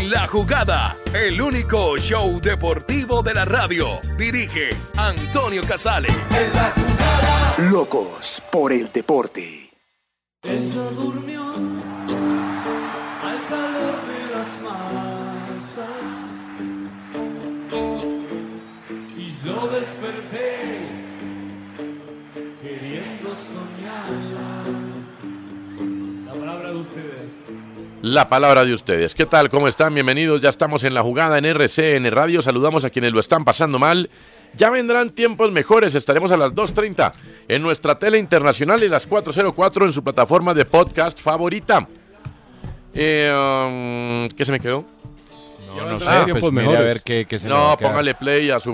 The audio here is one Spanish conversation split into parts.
En la Jugada, el único show deportivo de la radio. Dirige Antonio Casale. En la Jugada. Locos por el deporte. Ella durmió al calor de las masas y yo desperté queriendo soñarla. La palabra de ustedes. La palabra de ustedes. ¿Qué tal? ¿Cómo están? Bienvenidos. Ya estamos en la jugada en RCN Radio. Saludamos a quienes lo están pasando mal. Ya vendrán tiempos mejores. Estaremos a las 2:30 en nuestra tele internacional y las 4:04 en su plataforma de podcast favorita. ¿Qué se me quedó? No sé. Tiempos mejores. A ver qué se me va a quedar. Póngale play a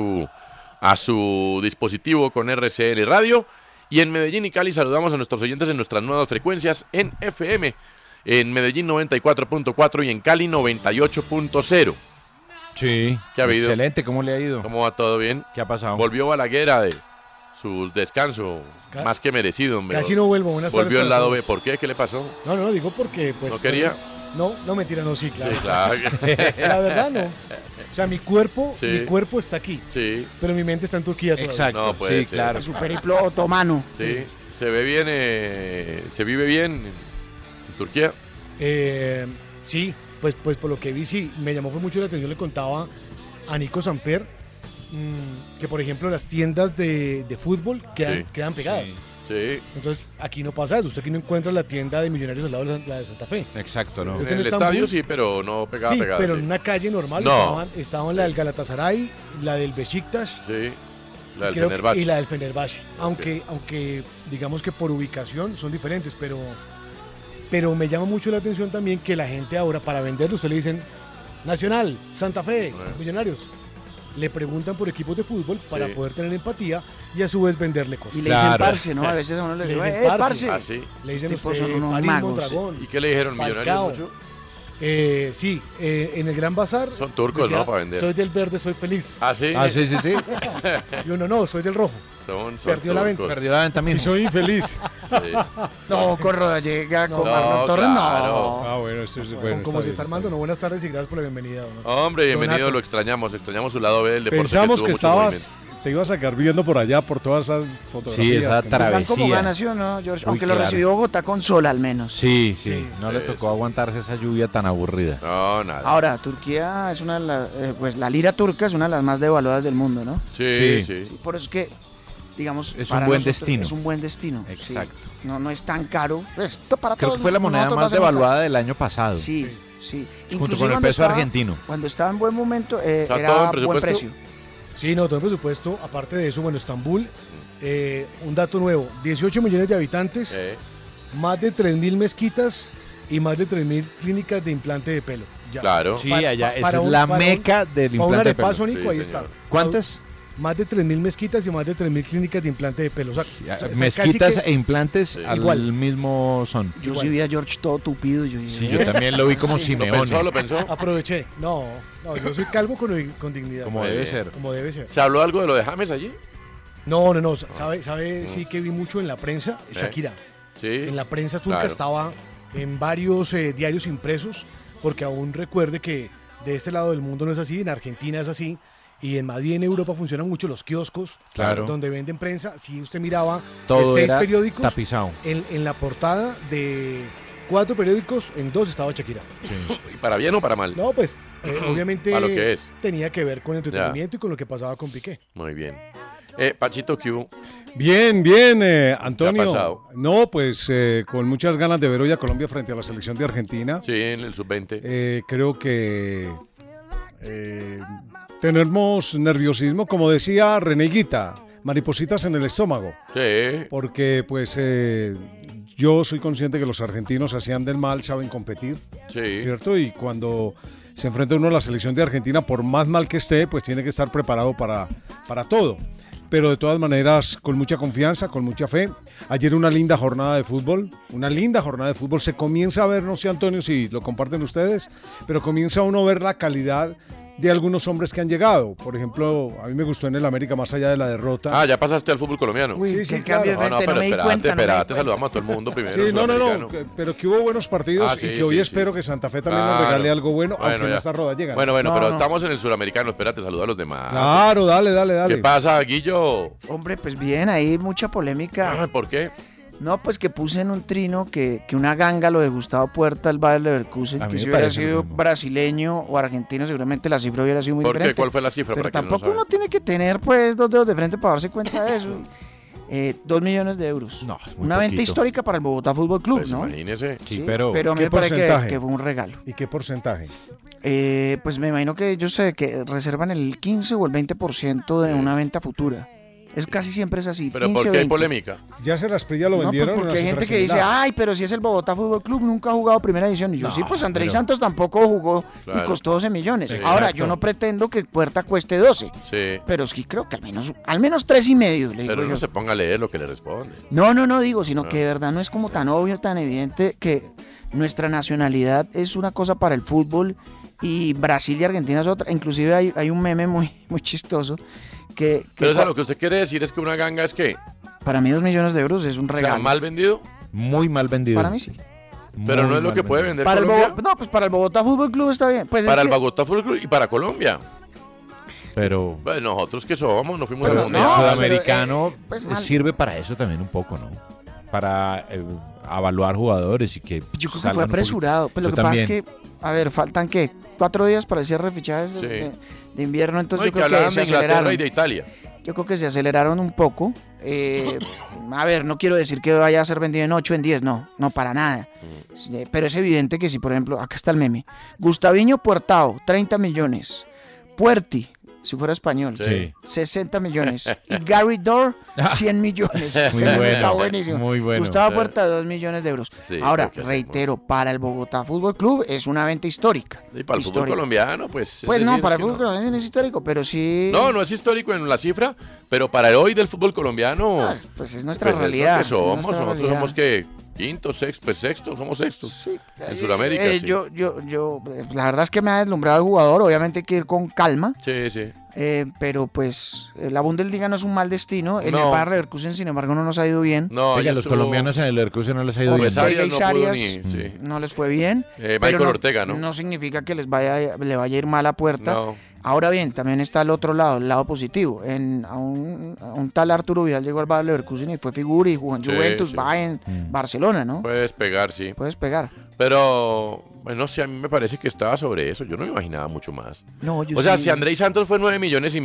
su dispositivo con RCN Radio. Y en Medellín y Cali saludamos a nuestros oyentes en nuestras nuevas frecuencias en FM. En Medellín 94.4 y en Cali 98.0. Sí, ¿Qué ha habido? Excelente, ¿cómo le ha ido? ¿Cómo va todo bien? ¿Qué ha pasado? Volvió Balaguer de su descanso, más que merecido. Hombre. Casi no vuelvo, buenas tardes. Volvió el lado B, ¿por qué? ¿Qué le pasó? No, digo porque pues... ¿No quería? No, mentira, no, sí, claro. Sí, claro. La verdad no. O sea, mi cuerpo está aquí. Sí. Pero mi mente está en Turquía todavía. Exacto, no, puede sí, ser. claro. Su periplo otomano. Sí, se ve bien, se vive bien en Turquía. Sí, pues por lo que vi, sí, me llamó mucho la atención, le contaba a Nico Samper que, por ejemplo, las tiendas de fútbol quedan pegadas. Sí. Entonces, aquí no pasa eso. Usted aquí no encuentra la tienda de Millonarios al lado de la de Santa Fe. Exacto, ¿no? En el estadio sí, pero no pegada. Sí, pegada, pero en una calle normal estaban la del Galatasaray, la del Beşiktaş. Sí, la del Fenerbahce. Y la del Fenerbahce. Aunque digamos que por ubicación son diferentes, pero me llama mucho la atención también que la gente ahora, para venderlo, usted le dicen Nacional, Santa Fe, Millonarios. Le preguntan por equipos de fútbol para poder tener empatía y a su vez venderle cosas. Y le dicen parce, ¿no? A veces a uno le dicen parce. Ah, sí. Le dicen Estos usted, son unos París, magos. Mondragón. ¿Y qué le dijeron? Falcao. ¿Millonarios mucho? Sí, en el Gran Bazar. Son turcos, decía, ¿no? Para vender. Soy del verde, soy feliz. Ah, sí. Ah, sí. Y uno, no, soy del rojo. Son Perdió la venta. Perdió la venta mismo. Y soy infeliz. Sí. No, Corroda llega con Marlon Torres, claro. Ah, bueno, eso es bueno. Como se está armando, no, buenas tardes y gracias por la bienvenida. ¿No? Hombre, bienvenido, Donato. lo extrañamos su lado B del deporte. Pensamos que tuvo mucho te ibas a quedar viendo por allá, por todas esas fotografías. Sí, esa que- Están como travesía. ganación, ¿no, George? Uy, Aunque lo claro. recibió Bogotá con sol al menos. Sí. No le Eso. tocó aguantarse esa lluvia tan aburrida. No, nada. Ahora, Turquía es una de las... pues la lira turca es una de las más devaluadas del mundo, ¿no? Sí. Sí, por eso es que, digamos... Es para un buen nosotros destino. Es un buen destino. Exacto. Sí. No es tan caro. Pues, para Creo todos que fue la moneda nosotros más va a ser muy caro. devaluada del año pasado. Sí. Junto Inclusive con el cuando peso estaba- argentino. Cuando estaba en buen momento, sea, todo era en buen presupuesto. precio. Sí, no, todo el presupuesto. Aparte de eso, bueno, Estambul, un dato nuevo, 18 millones de habitantes, más de 3.000 mezquitas y más de 3.000 clínicas de implante de pelo. Ya. Claro. Sí, Pa- allá, pa- esa para es un- la para un- meca del Para un implante de pelo. arepazo, Nico, Sí, ahí señor. está. ¿Cuántas? Más de 3.000 mezquitas y más de 3.000 clínicas de implante de pelo. O sea, está Mezquitas casi e implantes al igual. mismo son. Yo sí vi a George todo tupido. Yo Sí, yo también lo vi como Simeone. ¿Lo pensó? Aproveché. No, yo soy calvo con dignidad. Como debe ser. Como debe ser. ¿Se habló algo de lo de James allí? No. ¿Sabe sí que vi mucho en la prensa? Shakira. Sí. En la prensa turca Claro. estaba en varios diarios impresos, porque aún recuerde que de este lado del mundo no es así, en Argentina es así, y en Madrid, en Europa, funcionan mucho los kioscos, Claro. donde venden prensa. Si usted miraba Todo de 6 era periódicos, tapizado. en la portada de 4 periódicos, en 2 estaba Shakira. ¿Y para bien o para mal? No, pues, obviamente A lo que es. tenía que ver con entretenimiento y con lo que pasaba con Piqué. Muy bien. Pachito, ¿qué hubo? Bien, Antonio. ¿Qué ha pasado? No, pues con muchas ganas de ver hoy a Colombia frente a la selección de Argentina. Sí, en el sub-20. Creo que tenemos nerviosismo, como decía Reneguita, maripositas en el estómago. Sí. Porque pues yo soy consciente que los argentinos hacían del mal, saben competir, Sí. ¿cierto? Y cuando se enfrenta uno a la selección de Argentina, por más mal que esté, pues tiene que estar preparado para todo. Pero de todas maneras, con mucha confianza, con mucha fe. Ayer una linda jornada de fútbol, se comienza a ver, no sé Antonio si lo comparten ustedes, pero comienza uno a ver la calidad de algunos hombres que han llegado. Por ejemplo, a mí me gustó en el América, más allá de la derrota. Ah, ya pasaste al fútbol colombiano. Uy, sí, cambio de frente, pero no me di cuenta. Espérate, saludamos a todo el mundo primero. Sí, no, pero que hubo buenos partidos y que hoy espero que Santa Fe también nos regale algo bueno, aunque en esta roda llegan. Bueno, pero estamos en el suramericano, espérate, saluda a los demás. Claro, dale. ¿Qué pasa, Guillo? Hombre, pues bien, ahí mucha polémica. ¿Por qué? No, pues que puse en un trino que una ganga lo de Gustavo Puerta, el Bayer Leverkusen, que si hubiera sido brasileño o argentino, seguramente la cifra hubiera sido muy diferente. ¿Por qué? ¿Cuál fue la cifra? Pero tampoco uno tiene que tener pues 2 dedos de frente para darse cuenta de eso. 2 millones de euros. No, una venta histórica para el Bogotá Fútbol Club, pues ¿no? Imagínese. Sí, pero a mí me parece que fue un regalo. ¿Y qué porcentaje? Pues me imagino que ellos que reservan el 15 o el 20% de una venta futura. Es casi siempre es así. ¿Pero 15, por qué hay polémica? Ya se las ya lo vendieron. Pues porque hay gente que dice, ay, pero si es el Bogotá Fútbol Club, nunca ha jugado primera división. Y yo, sí, pues Andrés Santos tampoco jugó y costó 12 millones. Sí, ahora, exacto. yo no pretendo que Puerta cueste 12. Sí. Pero sí creo que al menos 3,5. Pero no se ponga a leer lo que le responde. No, digo, sino que de verdad no es como tan obvio, tan evidente que nuestra nacionalidad es una cosa para el fútbol y Brasil y Argentina es otra. Inclusive hay un meme muy chistoso. Pero o sea, lo que usted quiere decir es que una ganga es que... Para mí 2 millones de euros es un regalo. O sea, ¿mal vendido? Muy mal vendido. Para mí sí. Pero no es lo que puede vender para Colombia. pues para el Bogotá Fútbol Club está bien. Pues para el Bogotá Fútbol Club y para Colombia. Pero... Bueno, nosotros que somos, nos fuimos al mundial. El sudamericano pues sirve para eso también un poco, ¿no? Para evaluar jugadores y que... Yo creo que fue apresurado. Pues lo que pasa es que, a ver, faltan ¿qué? 4 días para el cierre de fichajes de invierno, entonces yo creo que se aceleraron. Y de Italia. Yo creo que se aceleraron un poco. A ver, no quiero decir que vaya a ser vendido en 8, en 10, no para nada. Pero es evidente que si, por ejemplo, acá está el meme. Gustaviño Puertao, 30 millones. Puerti, si fuera español, 60 millones. Y Gary Dorr, 100 millones. Está buenísimo. Muy bueno. Gustavo Puerta, 2 millones de euros. Sí, ahora, reitero, para el Bogotá Fútbol Club es una venta histórica. Y para el fútbol colombiano, pues... Pues no, para el fútbol colombiano no es histórico, pero sí... No es histórico en la cifra, pero para el hoy del fútbol colombiano... Pues es nuestra realidad. Es lo que somos, nosotros somos que... Quinto, sexto, somos sextos. Sí. En Sudamérica. Sí. Yo, la verdad es que me ha deslumbrado el jugador. Obviamente hay que ir con calma. Sí. Pero pues la Bundesliga no es un mal destino. En el Bayer Leverkusen, sin embargo, no nos ha ido bien. Oiga, los colombianos en el Leverkusen no les ha ido bien. No les fue bien. Michael Ortega, ¿no? No significa que le vaya a ir mal a Puerta. No. Ahora bien, también está el otro lado, el lado positivo. A un tal Arturo Vidal llegó al Bayer Leverkusen y fue figura y jugó en Juventus, Bayern, Barcelona, ¿no? Puedes pegar, sí. Puedes pegar. Pero, bueno, sí, a mí me parece que estaba sobre eso. Yo no me imaginaba mucho más. No, yo o sea, si Andrés Santos fue 9,5 millones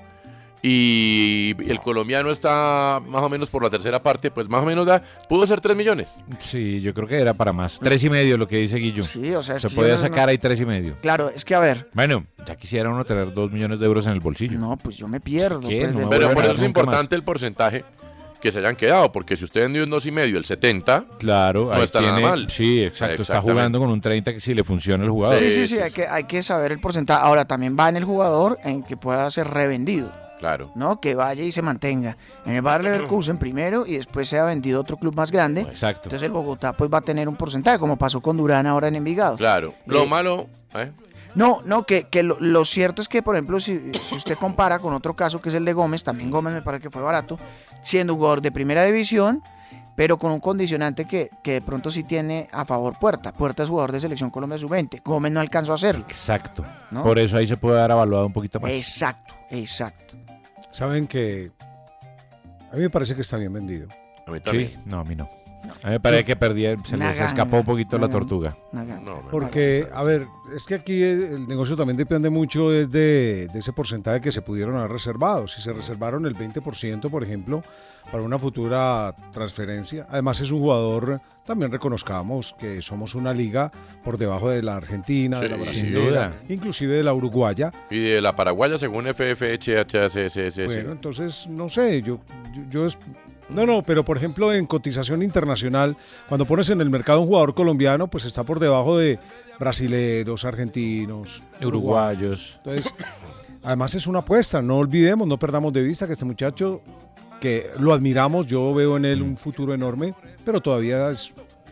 y el colombiano está más o menos por la tercera parte, pues más o menos pudo ser 3 millones. Sí, yo creo que era para más. 3,5 lo que dice Guillo. Sí, o sea, se podía sacar ahí 3,5. Claro, es que a ver. Bueno, ya quisiera uno tener 2 millones de euros en el bolsillo. No, pues yo me pierdo. Pero por eso es importante el porcentaje que se hayan quedado, porque si usted vendió en 2,5 el 70, claro, no está nada mal. Sí, exacto, está jugando con un 30 que sí le funciona el jugador. Sí, hay que saber el porcentaje. Ahora también va en el jugador en que pueda ser revendido. Claro. ¿No? Que vaya y se mantenga en el Bayer Leverkusen primero y después sea vendido a otro club más grande. Exacto. Entonces el Bogotá pues va a tener un porcentaje, como pasó con Durán ahora en Envigado. Claro. Lo malo... No, que lo cierto es que, por ejemplo, si usted compara con otro caso que es el de Gómez, también Gómez me parece que fue barato, siendo un jugador de primera división, pero con un condicionante que de pronto sí tiene a favor Puerta. Puerta es jugador de Selección Colombia Sub-20. Gómez no alcanzó a hacerlo. Exacto. ¿No? Por eso ahí se puede dar evaluado un poquito más. Exacto. Saben que a mí me parece que está bien vendido. A mí también. Sí, no, a mí no. A mí me parece que se les escapó un poquito la tortuga. Porque, a ver, es que aquí el negocio también depende mucho de ese porcentaje que se pudieron haber reservado. Si se reservaron el 20%, por ejemplo, para una futura transferencia. Además es un jugador, también reconozcamos que somos una liga por debajo de la Argentina, de la brasileña, inclusive de la uruguaya. Y de la paraguaya según FFHHCC. Bueno, entonces, no sé, yo No, pero por ejemplo en cotización internacional, cuando pones en el mercado un jugador colombiano, pues está por debajo de brasileños, argentinos, uruguayos. Entonces, además es una apuesta, no olvidemos, no perdamos de vista que este muchacho, que lo admiramos, yo veo en él un futuro enorme, pero todavía es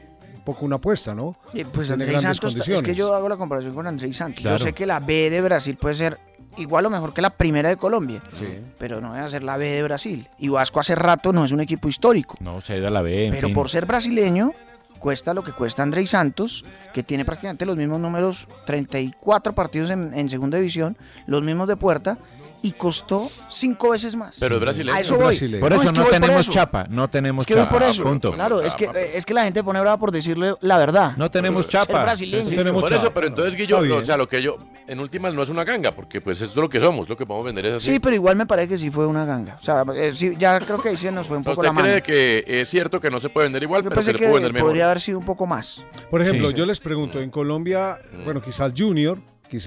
poco una apuesta, ¿no? Pues Tiene Andrés grandes Santos, es condiciones. que yo hago la comparación con Andrés Santos. Claro. Yo sé que la B de Brasil puede ser igual o mejor que la primera de Colombia, Sí. pero no va a ser la B de Brasil. Y Vasco hace rato no es un equipo histórico, No, se ha ido a la B, en pero fin. por ser brasileño cuesta lo que cuesta Andrés Santos, que tiene prácticamente los mismos números, 34 partidos en segunda división, los mismos de Puerta, y costó 5 veces más. Pero es brasileño. A eso Es voy. brasileño. Por No, eso es que no voy por tenemos eso. chapa, no tenemos Es que voy chapa. por eso. punto. Claro, Chapa. es que la gente pone brava por decirle la verdad. No tenemos Ser chapa. brasileño. Sí, tenemos Por eso, chapa. pero entonces, Guillo, Está bien. o sea, lo que yo, en últimas no es una ganga, porque pues es lo que somos, lo que podemos vender es así. Sí, pero igual me parece que sí fue una ganga. O sea, sí, ya creo que ahí se nos fue un poco la ¿Usted mano. cree que es cierto que no se puede vender igual, Yo pero se pensé le puede vender que mejor? podría haber sido un poco más. Por ejemplo, Sí. yo les pregunto, en Colombia, bueno, quizás Junior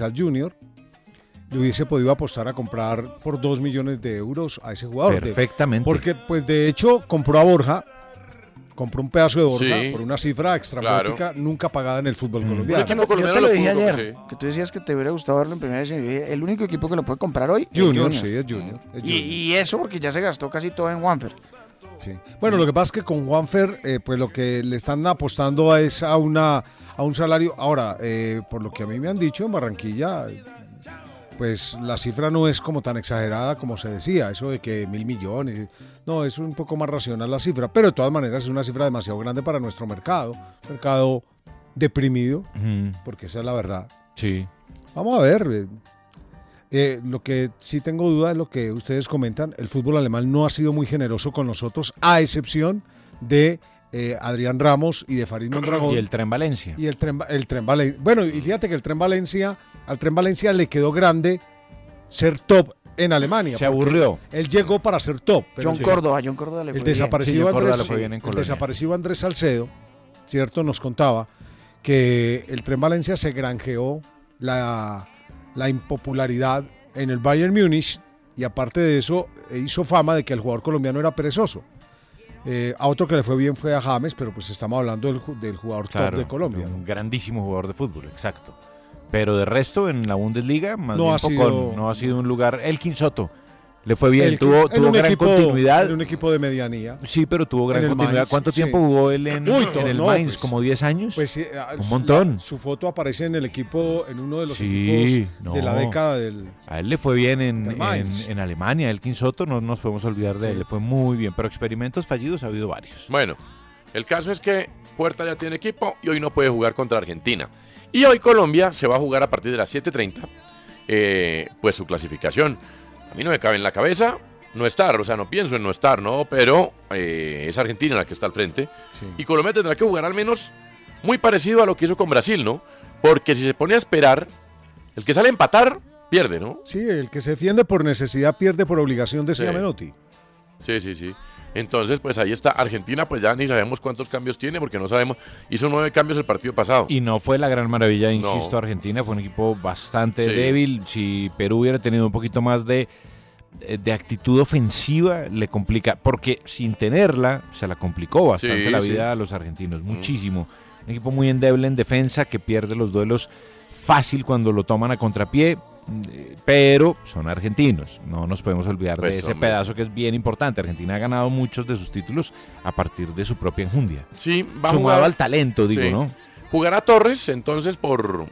le hubiese podido apostar a comprar por 2 millones de euros a ese jugador. Perfectamente. Porque, pues, de hecho, compró a Borja, compró un pedazo de Borja Sí. por una cifra extrafótica nunca pagada en el fútbol colombiano. Un equipo Yo colombiano te lo lo dije pudo, ayer, sí. que tú decías que te hubiera gustado verlo en primera división. Yo dije, el único equipo que lo puede comprar hoy es Junior, Junior. sí, es Junior. es Junior. Y eso porque ya se gastó casi todo en Juanfer. Sí. Bueno, lo que pasa es que con Juanfer, pues lo que le están apostando es a un salario. Ahora, por lo que a mí me han dicho en Barranquilla, pues la cifra no es como tan exagerada como se decía, eso de que 1.000 millones. No, es un poco más racional la cifra, pero de todas maneras es una cifra demasiado grande para nuestro mercado deprimido, Ujú, porque esa es la verdad. sí. Vamos a ver. Lo que sí tengo duda es lo que ustedes comentan. El fútbol alemán no ha sido muy generoso con nosotros, a excepción de Adrián Ramos y de Farid Mondragón. Y el Tren Valencia. Y el Tren Valencia. Bueno, y fíjate que al Tren Valencia le quedó grande ser top en Alemania. Se porque aburrió. Él llegó para ser top. pero John Córdoba le fue el bien. desaparecido, Sí, John Córdoba Andrés, le fue bien en el Colonia. desaparecido Andrés Salcedo, cierto, nos contaba que el Tren Valencia se granjeó la impopularidad en el Bayern Múnich y aparte de eso hizo fama de que el jugador colombiano era perezoso. A otro que le fue bien fue a James, pero pues estamos hablando del jugador top de Colombia. Un grandísimo jugador de fútbol, exacto. Pero de resto, en la Bundesliga, más No bien ha sido- no ha sido un lugar. Elkin Soto le fue bien, En tuvo un gran equipo- continuidad. En un equipo de medianía. Sí, pero tuvo gran en el continuidad. Mainz, ¿Cuánto sí. tiempo jugó él en Uy, el no, Mainz? pues, ¿Como 10 años? Pues sí, un montón. Su foto aparece en el equipo, en uno de los Sí, equipos de la no. década del... A él le fue bien del Mainz. en Alemania. Elkin Soto, no nos podemos olvidar de Sí. él. Le fue muy bien, pero experimentos fallidos ha habido varios. Bueno, el caso es que Puerta ya tiene equipo y hoy no puede jugar contra Argentina. Y hoy Colombia se va a jugar a partir de las 7:30, pues su clasificación. A mí no me cabe en la cabeza no estar, o sea, no pienso en no estar, ¿no? Pero es Argentina la que está al frente. Sí. Y Colombia tendrá que jugar al menos muy parecido a lo que hizo con Brasil, ¿no? Porque si se pone a esperar, el que sale a empatar, pierde, ¿no? Sí, el que se defiende por necesidad pierde por obligación, decía Sí. Menotti. Sí, sí, sí. Entonces, pues ahí está. Argentina, pues ya ni sabemos cuántos cambios tiene, porque no sabemos. Hizo 9 cambios el partido pasado. Y no fue la gran maravilla, insisto, No. Argentina fue un equipo bastante Sí. débil. Si Perú hubiera tenido un poquito más de actitud ofensiva, le complica, porque sin tenerla, se la complicó bastante Sí, la sí. vida a los argentinos, muchísimo. Un equipo muy endeble en defensa, que pierde los duelos fácil cuando lo toman a contrapié, pero son argentinos, no nos podemos olvidar Pues, de ese hombre. pedazo que es bien importante. Argentina ha ganado muchos de sus títulos a partir de su propia enjundia. Sí, va a Sumado jugar. al talento, digo, Sí. ¿no? Jugará Torres, entonces, por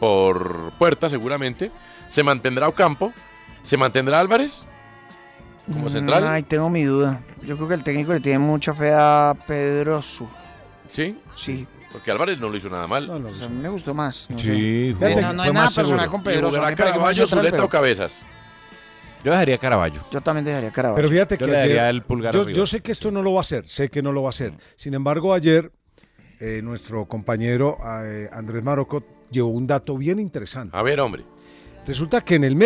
Puerta, seguramente. Se mantendrá Ocampo. Se mantendrá Álvarez como central. Ay, tengo mi duda. Yo creo que el técnico le tiene mucha fe a Pedroso. Sí, Sí, porque Álvarez no lo hizo nada mal. No, no, o sea, a mí me gustó más. No sé. Sí, Fíjate, jugó- No, no fue hay nada más seguro. personal con Y Pedroso. jugará a mí me parece que Caraballo, buen central, Zuleta o pero Cabezas. Yo dejaría Caraballo. yo también dejaría Caraballo. Pero fíjate Yo que le daría ayer, el pulgar yo, arriba. yo sé que esto no lo va a hacer, sé que no lo va a hacer. Sin embargo, ayer nuestro compañero Andrés Marocco llevó un dato bien interesante. A ver, hombre. Resulta que en el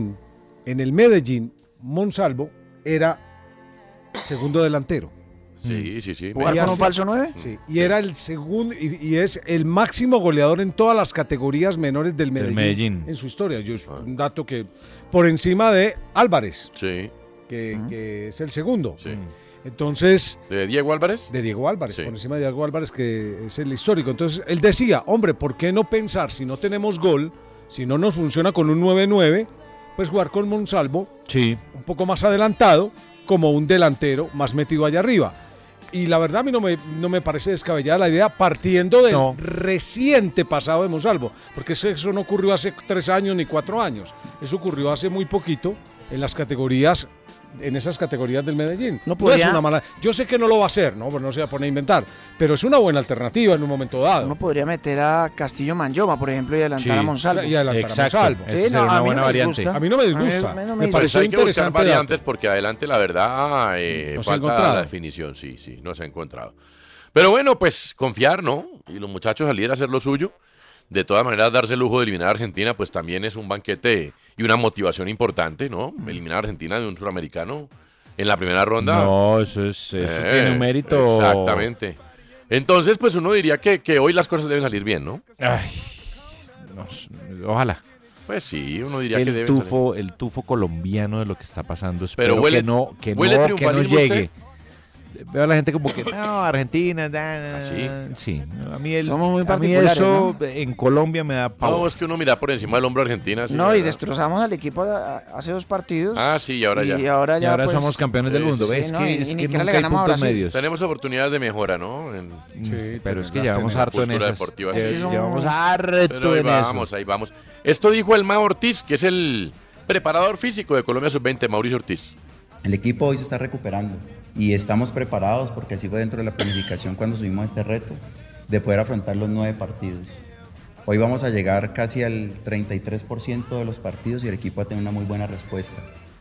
Medellín, Monsalvo era segundo delantero. Sí, sí, sí. ¿Jugar y con un hace- falso 9? Sí, y era el segundo y es el máximo goleador en todas las categorías menores del Medellín, Medellín. en su historia. Es un dato que por encima de Álvarez, Sí, que es el segundo. sí. Entonces, ¿De Diego Álvarez? de Diego Álvarez, Sí. por encima de Diego Álvarez, que es el histórico. Entonces, él decía, hombre, ¿por qué no pensar si no tenemos gol, si no nos funciona con un 9-9, pues jugar con Monsalvo Sí. un poco más adelantado, como un delantero más metido allá arriba? Y la verdad a mí no me parece descabellada la idea partiendo del reciente pasado de Monsalvo, porque eso no ocurrió hace 3 años ni 4 años, eso ocurrió hace muy poquito en esas categorías del Medellín. No podría, es una mala. Yo sé que no lo va a hacer, ¿no? Pues no se va a poner a inventar, pero es una buena alternativa en un momento dado. Uno podría meter a Castillo Manlloma, por ejemplo, y adelantar a Monsalvo. Y adelantar a Monsalvo. Sí, no, una a mí buena no me variante. disgusta. A mí no me disgusta. A mí no me me pareció Pues hay que buscar interesante variantes dato. porque adelante la verdad No se ha falta encontrado. la definición, sí, no se ha encontrado. Pero bueno, pues confiar, ¿no? Y los muchachos salir a hacer lo suyo. De todas maneras, darse el lujo de eliminar a Argentina, pues también es un banquete y una motivación importante, ¿no? Eliminar a Argentina de un suramericano en la primera ronda. No, eso tiene un mérito. Exactamente. Entonces, pues uno diría que hoy las cosas deben salir bien, ¿no? Ay, ojalá. Pues sí, uno diría El que deben salir. el tufo colombiano de lo que está pasando. Pero Espero que ¿huele no triunfalismo llegue. Veo a la gente como que, no, Argentina, sí. A mí, Somos muy a mí particulares, eso en Colombia me da pavor. No, es que uno mira por encima del hombro a Argentina. Sí, No, y ¿verdad? destrozamos al equipo hace 2 partidos. Ah, sí, y ahora ya. Y ahora ya pues, somos campeones del mundo. sí, ¿Ves? no, que, y es ni que siquiera le nunca hay ganamos a puntos Brasil. medios. Tenemos oportunidades de mejora, ¿no? Sí, pero es que las llevamos tenemos. harto en Cultura esas. deportiva, Es que son- Llevamos Pero harto ahí en vamos, eso. ahí vamos. Esto dijo el Mao Ortiz, que es el preparador físico de Colombia Sub-20, Mauricio Ortiz. El equipo hoy se está recuperando y estamos preparados, porque así fue dentro de la planificación cuando subimos a este reto, de poder afrontar los 9 partidos. Hoy vamos a llegar casi al 33% de los partidos y el equipo va a tener una muy buena respuesta.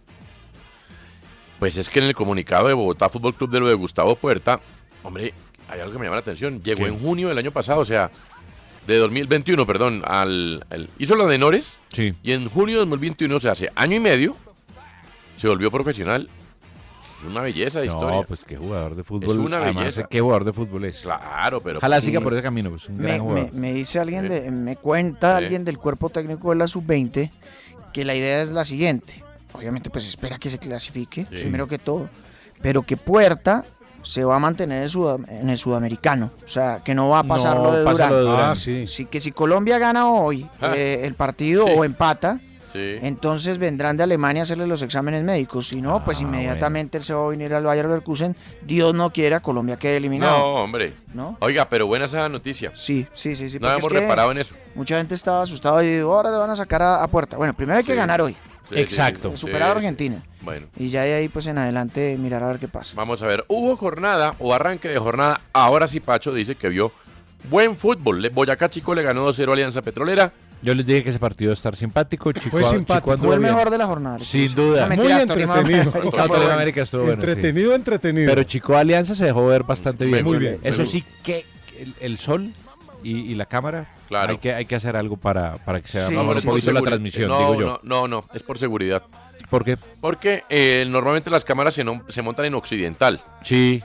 Pues es que en el comunicado de Bogotá Fútbol Club de lo de Gustavo Puerta, hombre, hay algo que me llama la atención. Llegó en junio del año pasado, o sea, de 2021, perdón, hizo la de Nores. Sí. Y en junio de 2021, o sea, hace año y medio, se volvió profesional. Es una belleza de historia. No, pues qué jugador de fútbol. Es una Además, belleza. qué jugador de fútbol es. Claro, pero... Ojalá siga por ese camino, pues un gran jugador. Me dice alguien, me cuenta alguien del cuerpo técnico de la Sub-20 que la idea es la siguiente. Obviamente, pues espera que se clasifique, primero que todo. Pero que Puerta se va a mantener en el sudamericano. O sea, que no va a pasar lo de Durán. Sí. Sí, que si Colombia gana hoy el partido o empata, entonces vendrán de Alemania a hacerle los exámenes médicos. Si no, pues inmediatamente él se va a venir al Bayer Leverkusen. Dios no quiera, Colombia quede eliminado. No, hombre. ¿No? Oiga, pero buena esa noticia. Sí. No hemos reparado en eso. Mucha gente estaba asustada y dijo, ahora le van a sacar a Puerta. Bueno, primero hay que ganar hoy. Exacto. Superar a Argentina. Bueno. Y ya de ahí, pues en adelante, mirar a ver qué pasa. Vamos a ver. Hubo jornada o arranque de jornada. Ahora sí Pacho dice que vio buen fútbol. Boyacá Chico le ganó 2-0 a Alianza Petrolera. Yo les dije que ese partido iba a estar simpático. Fue simpático. Fue el mejor de la jornada. Sin duda. Muy entretenido. Tolima América estuvo bueno, entretenido. Pero Chico Alianza se dejó ver bastante bien. Muy bien. Eso sí que el sol y la cámara, claro. hay que hacer algo para que sea Sí, mejor sí, un poquito sí. la transmisión, No, digo yo. No, es por seguridad. ¿Por qué? Porque normalmente las cámaras se montan en occidental. Sí.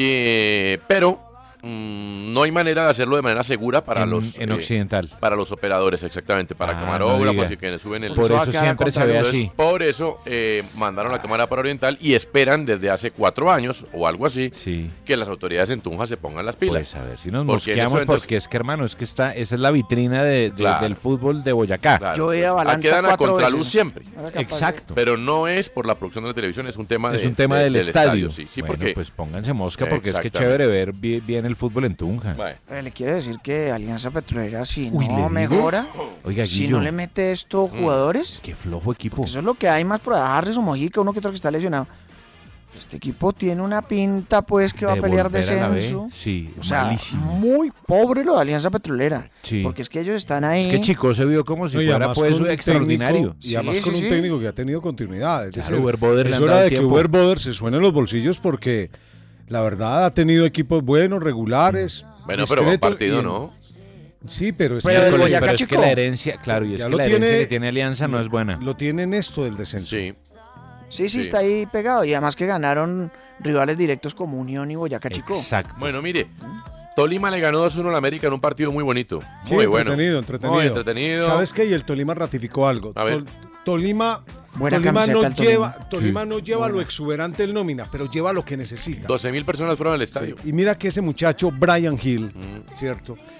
Pero no hay manera de hacerlo de manera segura para en occidental. Para los operadores, exactamente, para no camarógrafos diga. y que suben el... Por eso siempre se ve así. Por eso mandaron la cámara para oriental y esperan desde hace 4 años o algo así que las autoridades en Tunja se pongan las pilas. Pues a ver si nos Porque en mosqueamos, estos porque es que, hermano, es que esa es la vitrina del fútbol de Boyacá. Claro, Yo veía pues, Balanta quedan a 4 contraluz veces. siempre. Exacto. Pero no es por la producción de la televisión, es un tema del estadio. Sí, bueno, porque... pues pónganse mosca, porque es que Exactamente. chévere ver bien el fútbol en Tunja. Bueno. Le quiero decir que Alianza Petrolera, si Uy, ¿le no digo? mejora, Oiga, si Guillo, no le mete esto jugadores, qué flojo equipo. eso es lo que hay más por Harris o Mojica, uno que otro que está lesionado. Este equipo tiene una pinta, pues, que va a pelear volver a la B. descenso. Sí, O sea, malísimo. muy pobre lo de Alianza Petrolera. Sí. Porque es que ellos están ahí. Es que Chico se vio como si No, y fuera además pues con un extraordinario. técnico- y además con un técnico que ha tenido continuidad. Es Claro, decir, Uber Boder le es han hora dado de que tiempo. Uber Boder se suene en los bolsillos porque la verdad ha tenido equipos buenos, regulares. Bueno, pero buen discretos, partido, y- ¿no? Sí, pero es Pero del que Boyacá, Pero es que Chico. la herencia, claro, y es Ya que lo la herencia tiene- que tiene Alianza no es buena. lo tiene en esto del descenso. Sí. Sí, está ahí pegado. Y además que ganaron rivales directos como Unión y Boyacá Chico. Exacto. Bueno, mire, Tolima le ganó 2-1 a la América en un partido muy bonito. Sí, Muy bueno. entretenido. Muy entretenido. ¿Sabes qué? Y el Tolima ratificó algo. A ver. Tolima Buena Tolima camiseta no el Tolima. lleva, Tolima no lleva lo exuberante del nómina, pero lleva lo que necesita. 12.000 personas fueron al estadio. Y mira que ese muchacho, Brian Hill, ¿cierto?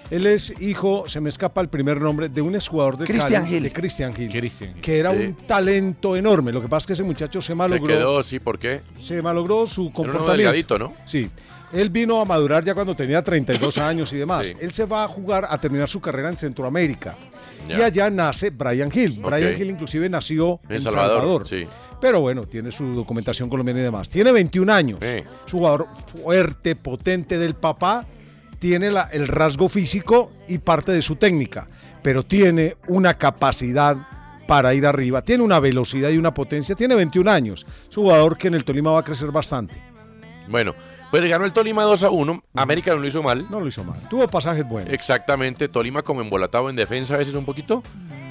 Él es hijo, se me escapa el primer nombre, de un exjugador de Christian Cali, Gil. de Christian Gil, Christian Gil. que era Sí. un talento enorme. Lo que pasa es que ese muchacho se Se malogró. quedó, sí, ¿por qué? Se malogró su Era uno comportamiento. delgadito, ¿no? Sí. Él vino a madurar ya cuando tenía 32 años y demás. Sí. Él se va a jugar, a terminar su carrera en Centroamérica. Ya. Y allá nace Brian Hill. Ok. Brian Hill inclusive nació En en Salvador, Salvador. sí. Pero bueno, tiene su documentación colombiana y demás. Tiene 21 años. Sí. Es un jugador fuerte, potente del papá. Tiene el rasgo físico y parte de su técnica. Pero tiene una capacidad para ir arriba. Tiene una velocidad y una potencia. Tiene 21 años. Es un jugador que en el Tolima va a crecer bastante. Bueno, pues le ganó el Tolima 2-1. América no lo hizo mal. No lo hizo mal. Tuvo pasajes buenos. Exactamente. Tolima como embolatado en defensa a veces un poquito.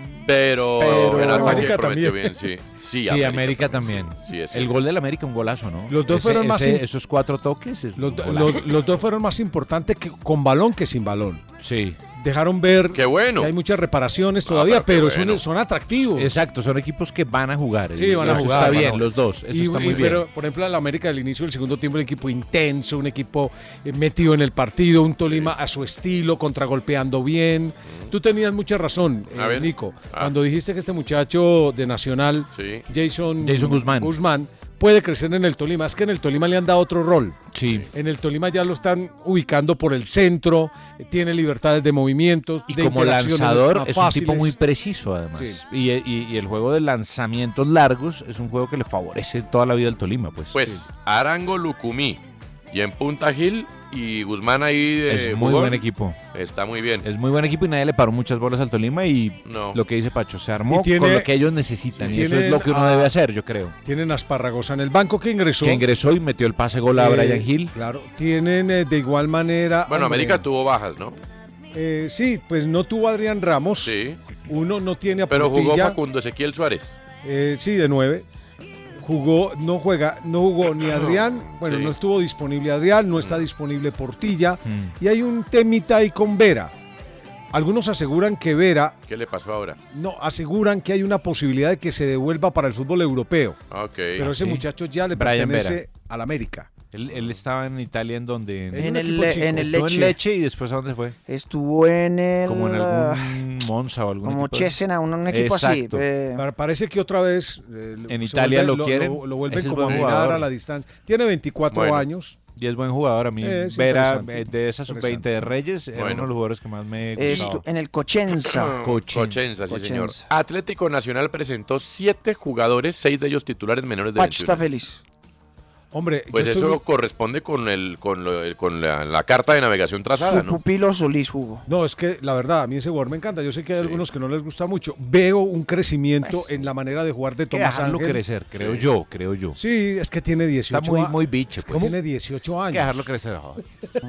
Pero en ataque América prometió también. bien, sí. Sí, América también. Sí, es El gol del América, un golazo, ¿no? Los dos fueron más esos 4 toques. Es Los, un golazo. los dos fueron más importantes que con balón que sin balón. Sí. Dejaron ver Qué bueno. que hay muchas reparaciones todavía, pero qué pero bueno. son atractivos. Exacto, son equipos que van a jugar. Sí, van a Eso jugar, Está van a bien, jugar. los dos. Eso está muy bien. Pero, por ejemplo, el América del inicio del segundo tiempo, un equipo intenso, un equipo metido en el partido, un Tolima a su estilo, contragolpeando bien. Tú tenías mucha razón, A ver. Nico, Ah. cuando dijiste que este muchacho de Nacional, Sí. Jason Guzmán. puede crecer en el Tolima. Es que en el Tolima le han dado otro rol. Sí. En el Tolima ya lo están ubicando por el centro, tiene libertades de movimientos, Y de como interacciones lanzador más es un tipo fáciles. muy preciso, además. Sí. Y el juego de lanzamientos largos es un juego que le favorece toda la vida al Tolima, pues. Pues Arango, Lucumí y en Punta Gil y Guzmán ahí de Es muy jugón. buen equipo. Está muy bien. Es muy buen equipo y nadie le paró muchas bolas al Tolima y No. lo que dice Pacho, se armó Y tiene- con lo que ellos necesitan y eso tienen es lo que uno a- debe hacer, yo creo. Tienen a Esparragosa en el banco que ingresó. Que ingresó y metió el pase gol a Brian Hill. Claro, tienen de igual manera. Bueno, hombre, América tuvo bajas, ¿no? Sí, pues no tuvo a Adrián Ramos. Sí. Uno no tiene a Pero jugó Portilla. Facundo Ezequiel Suárez. Sí, de 9. No jugó ni Adrián. Bueno, Sí. no estuvo disponible Adrián, no está disponible Portilla. Y hay un temita ahí con Vera. Algunos aseguran que Vera, ¿Qué le pasó ahora? no, aseguran que hay una posibilidad de que se devuelva para el fútbol europeo. Ok. Pero ese sí. muchacho ya le Brian pertenece Vera. al América. Él estaba en Italia en donde... En En un el, equipo chico. en el Estuvo Leche. en Leche y después ¿a dónde fue? Estuvo en el. Como en algún Monza o algún Como equipo. Chesena, un equipo Exacto. así. Parece que otra vez En Italia lo quieren. lo vuelven Ese es como a buen mirar jugador. a la distancia. Tiene 24 Bueno. años. Y es buen jugador. A mí Es Vera, interesante. de esa sub-20 de Reyes, era Bueno. uno de los jugadores que más me gustaba. En el Cochenza. Cochenza, sí, señor. Cochenza. Atlético Nacional presentó 7 jugadores, 6 de ellos titulares menores de Pacho 21. está feliz. Hombre, Pues yo eso estoy- corresponde con la carta de navegación trazada, Su ¿no? pupilo Solís jugó. No, es que la verdad, a mí ese jugador me encanta. Yo sé que hay algunos que no les gusta mucho. Veo un crecimiento en la manera de jugar de Hay que Tomás dejarlo Ángel. crecer, creo yo. Sí, es que tiene 18 Está muy, a- muy biche, es que pues. tiene 18 Hay años. que dejarlo crecer. joder.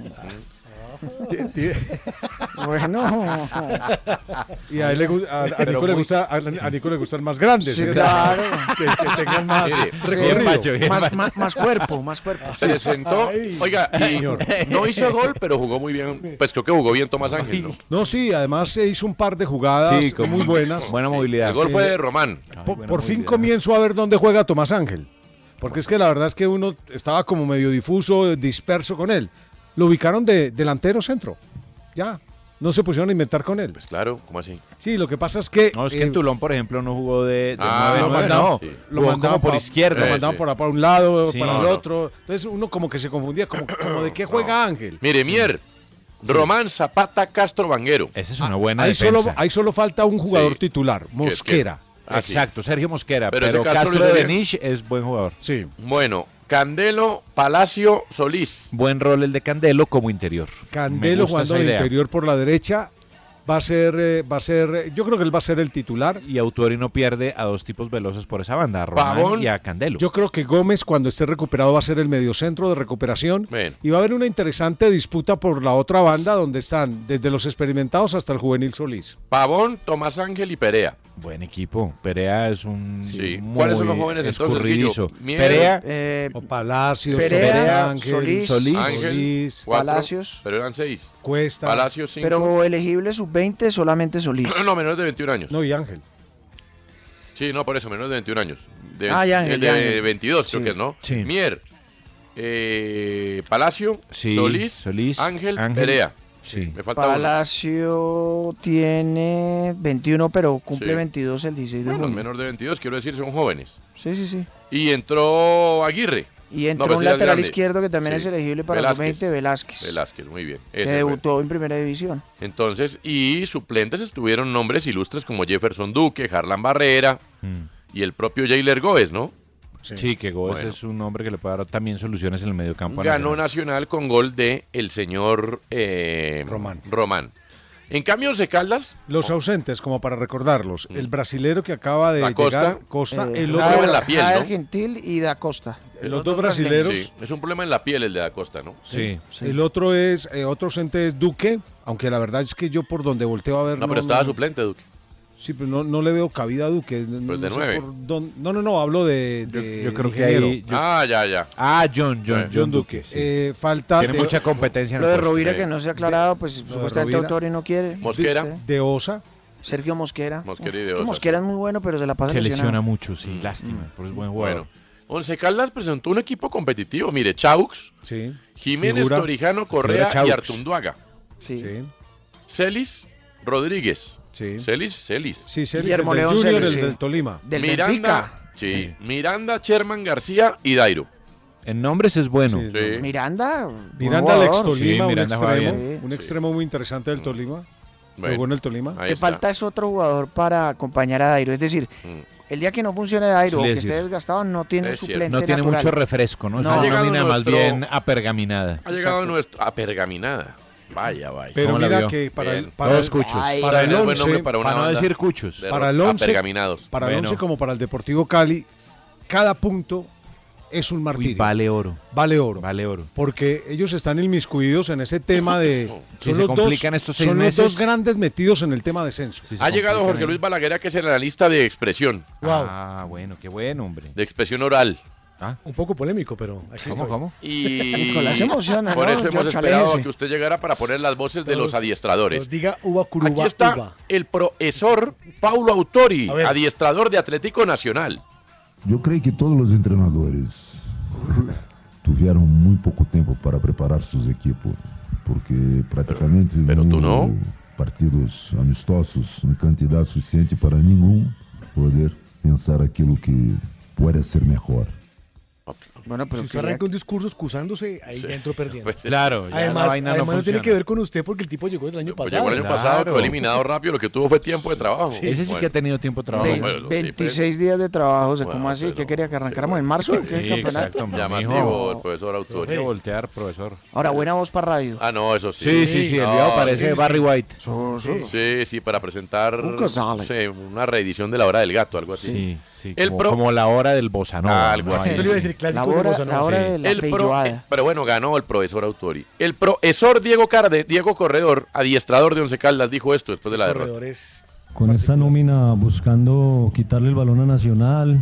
Bueno. Y a, él le gu- a Pero Nico le muy- gusta, a Nico le gustan más grandes. Sí, ¿eh? claro. que tengan más Mire, recorrido. bien, Pacho, bien. Más cuerpo, más cuerpo. Presentó, oiga, y no hizo gol, pero jugó muy bien. Pues creo que jugó bien Tomás Ángel, ¿no? No, sí, además se hizo un par de jugadas Sí, con muy buenas. Buena movilidad. El gol fue de Román. Por fin comienzo a ver dónde juega Tomás Ángel. Porque es que la verdad es que uno estaba como medio difuso, disperso con él. Lo ubicaron de delantero centro. Ya. No se pusieron a inventar con él. Pues claro, ¿cómo así? Sí, lo que pasa es que. No, es que en Tulón, por ejemplo, no jugó de Ah, nueve, lo nueve, mandaban, no. sí. lo Jugó mandaban como por izquierda. Lo Sí, mandaban sí. para un lado, Sí. para el No, no. otro. Entonces uno como que se confundía, como de qué juega Ángel. Mire, Mier, Román, Zapata, Castro, Vanguero. Esa es una buena Ahí defensa. solo falta un jugador Sí. titular, Mosquera. Ah, sí. Exacto, Sergio Mosquera. Pero Pero, ese Castro Castro lo de hizo bien. Benich es buen jugador. Sí. Bueno, Candelo, Palacio, Solís. Buen rol el de Candelo como interior. Me Candelo gusta jugando esa de idea. interior por la derecha. Va a ser, yo creo que él va a ser el titular. Y Autuori no pierde a dos tipos veloces por esa banda, a Román Pavón. y a Candelo. Yo creo que Gómez, cuando esté recuperado, va a ser el mediocentro de recuperación. Bien. Y va a haber una interesante disputa por la otra banda, donde están desde los experimentados hasta el juvenil Solís. Pavón, Tomás Ángel y Perea. Buen equipo. Perea es un Sí. muy ¿Cuáles son los jóvenes entonces, escurridizo. Guillo? Mier, Perea, O Palacios, Perea, Tomás Ángel, Solís, Ángel, Solís, 4, Palacios. pero eran 6. Cuesta. Palacios 5. Pero elegible sub-20 solamente Solís. No, menores de 21 años. No, y Ángel. Sí, no, por eso, menores de 21 años. De, Ah, ya Ángel, de ya Ángel. 22 creo Sí, que es, ¿no? sí. Mier, Palacio, Sí, Solís, Solís, Ángel, Ángel. Perea. Sí. Me falta uno. Palacio tiene 21, pero cumple Sí. 22 el 16 de Bueno, junio. menor de 22, quiero decir, son jóvenes. Sí. Y entró Aguirre. Y entró No, pues un ya es lateral grande. izquierdo que también Sí. es elegible para el 20, Velázquez. Velázquez, muy bien. Que Ese fue. debutó en primera división. Entonces, y suplentes estuvieron nombres ilustres como Jefferson Duque, Harlan Barrera y el propio Jailer Góez, ¿no? Sí, que Góez Bueno. es un hombre que le puede dar también soluciones en el mediocampo. a Ganó Nacional. Nacional con gol de el señor Román. En cambio, Once Caldas, Los ausentes, como para recordarlos, el brasilero que acaba de Da Costa. llegar, Costa, el un otro, problema en la piel, Jader ¿no? Gentil y Da Costa. los dos brasileros. Sí, es un problema en la piel el de Da Costa, ¿no? Sí. El otro es, otro ausente es Duque, aunque la verdad es que yo por donde volteo a ver... No, pero estaba suplente, Duque. Sí, pero no le veo cabida a Duque. Pues de sé 9. por dónde- No, hablo de Yo creo que ingeniero. ahí... Ya. John Duque. sí. Falta Tiene mucha competencia en Lo el de puesto. Rovira Sí. que no se ha aclarado, pues supuestamente Rovira. Autori no quiere. Mosquera. ¿Viste? de Osa. Sergio Mosquera. Mosquera y de Es que Osa, Mosquera sí. es muy bueno, pero se la pasa Se lesionado. lesiona mucho, sí. Lástima, pero es buen jugador. Bueno, Once Caldas presentó un equipo competitivo. Mire, Chaux, Sí. Jiménez, Figura. Torijano, Correa Chaux. y Artunduaga. Sí. Sí. Celis, Rodríguez. Sí. Celis. Sí, Celis, Guillermo el del León Junior, Celis, el sí. del Tolima. Del Benfica. Miranda, sí. Miranda, Sherman García y Dairo. En nombres es bueno. Sí. Sí. Miranda. buen Miranda, el ex jugador. Tolima, Sí, un Miranda juega extremo, bien. un extremo muy interesante del Tolima. Bueno, Jugó en el Tolima. ahí Le está. falta es otro jugador para acompañar a Dairo. Es decir, el día que no funcione Dairo o Sí, que es esté cierto. desgastado, no tiene un Es cierto. suplente No tiene natural. mucho refresco, ¿no? Es No. una Ha llegado nómina más nuestro- bien apergaminada. Ha llegado nuestra pergaminada. Vaya. Pero ¿Cómo la mira vio? que para Bien. el, para Todos el- cuchos. Ay, para el Es buen nombre 11, para una Para no banda decir cuchos. de para el rock, 11, apergaminados. para el Bueno. 11 como para el Deportivo Cali, cada punto es un Uy, martirio. vale oro. Vale oro. Vale oro. Porque ellos están inmiscuidos en ese tema de... Si se complican estos 6 son meses. los dos grandes metidos en el tema de descenso. Sí, se Ha llegado complican Jorge ahí. Luis Balaguer, que es el analista de expresión, Ah, bueno, qué bueno, hombre. de expresión oral. Un poco polémico, pero aquí estoy. ¿Cómo? Y Nicolás se emociona, por ¿no? eso hemos George, esperado aléjese. que usted llegara para poner las voces de los Todos- adiestradores. Pues diga uva, curuba, Aquí está uva. el profesor Paulo Autori, A ver. adiestrador de Atlético Nacional. Eu creio que todos os treinadores tiveram muito pouco tempo para preparar seus equipos, porque praticamente pero tú no. partidos amistosos em quantidade suficiente para nenhum poder pensar aquilo que pode ser melhor. Bueno, pero Si usted arranca un discurso excusándose, ahí ya entró perdiendo. Pues, Claro, ya la Además, vaina no tiene funciona. que ver con usted porque el tipo llegó el año pues pasado. llegó el año Claro. pasado, quedó eliminado rápido, lo que tuvo fue tiempo de trabajo. Ese sí que ha tenido tiempo de trabajo. Ve- bueno, sí, 26 días de trabajo, ¿cómo Bueno, así? pero- ¿Qué quería? ¿Que arrancáramos en marzo? ¿Qué Sí, campeonato? exacto, hombre, Llamativo mijo. el profesor Hay que Autori. voltear, profesor. Ahora, buena voz para radio. Ah, no, eso sí. Sí, el viejo parece sí, Barry White. Sí, para presentar Nunca sale. sí, una reedición de La Hora del Gato, algo así. Sí, El como la hora del bossa nova. Algo ¿no? así. Ahí, Yo le iba a sí. decir clásico La de hora, bossa nova. la hora Sí. de la El peyoada. pero bueno, ganó el profesor Autori. El profesor Diego Corredor, adiestrador de Once Caldas, dijo esto después de la derrota. Corredores. Con esta nómina buscando quitarle el balón a Nacional.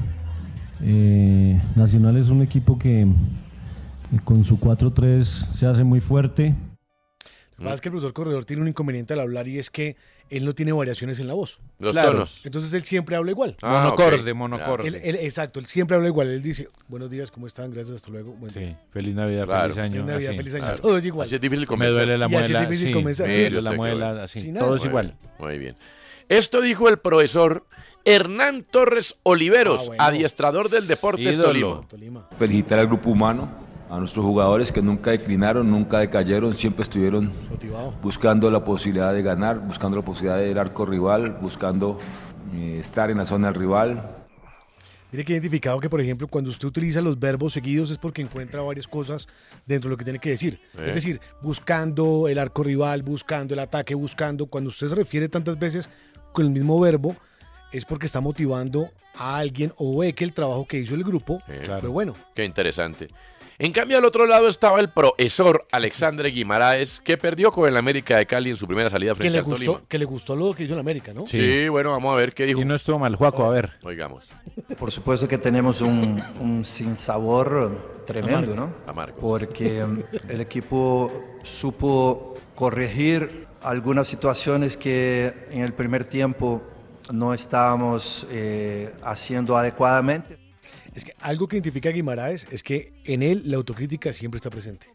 Nacional es un equipo que con su 4-3 se hace muy fuerte. Lo que pasa es que el profesor Corredor tiene un inconveniente al hablar y es que él no tiene variaciones en la voz. Los Claro. tonos. Entonces él siempre habla igual. Ah, Monocorde, ok. monocorde. Exacto, él siempre habla igual. Él dice, buenos días, ¿cómo están? Gracias, hasta luego. Buen día. Sí, feliz Navidad, Claro. feliz año. Feliz Navidad, así. feliz año. Claro. Todo es igual. Así es difícil Me convencer. duele la Y así es muela. difícil Sí, comenzar. me Sí, duele usted la qué muela, bueno. así. Sin nada. Todo es Muy igual. bien, muy bien. Esto dijo el profesor Hernán Torres Oliveros, bueno. adiestrador del Deportes Ídolo. Tolima. Tolima. Felicitar al grupo humano, a nuestros jugadores que nunca declinaron, nunca decayeron, siempre estuvieron Motivado. buscando la posibilidad de ganar, buscando la posibilidad del arco rival, buscando estar en la zona del rival. Mire que he identificado que, por ejemplo, cuando usted utiliza los verbos seguidos es porque encuentra varias cosas dentro de lo que tiene que decir. Es decir, buscando el arco rival, buscando el ataque, buscando. Cuando usted se refiere tantas veces con el mismo verbo, es porque está motivando a alguien o ve que el trabajo que hizo el grupo fue bueno. Qué interesante. En cambio, al otro lado estaba el profesor Alexandre Guimaraes, que perdió con el América de Cali en su primera salida frente al Tolima. Que le gustó lo que hizo en América, ¿no? Sí, bueno, vamos a ver qué dijo. Y no estuvo mal, Juaco, a ver. Oigamos. Por supuesto que tenemos un sinsabor tremendo, ¿no? Amargo. Porque el equipo supo corregir algunas situaciones que en el primer tiempo no estábamos haciendo adecuadamente. Es que algo que identifica a Guimaraes es que en él la autocrítica siempre está presente.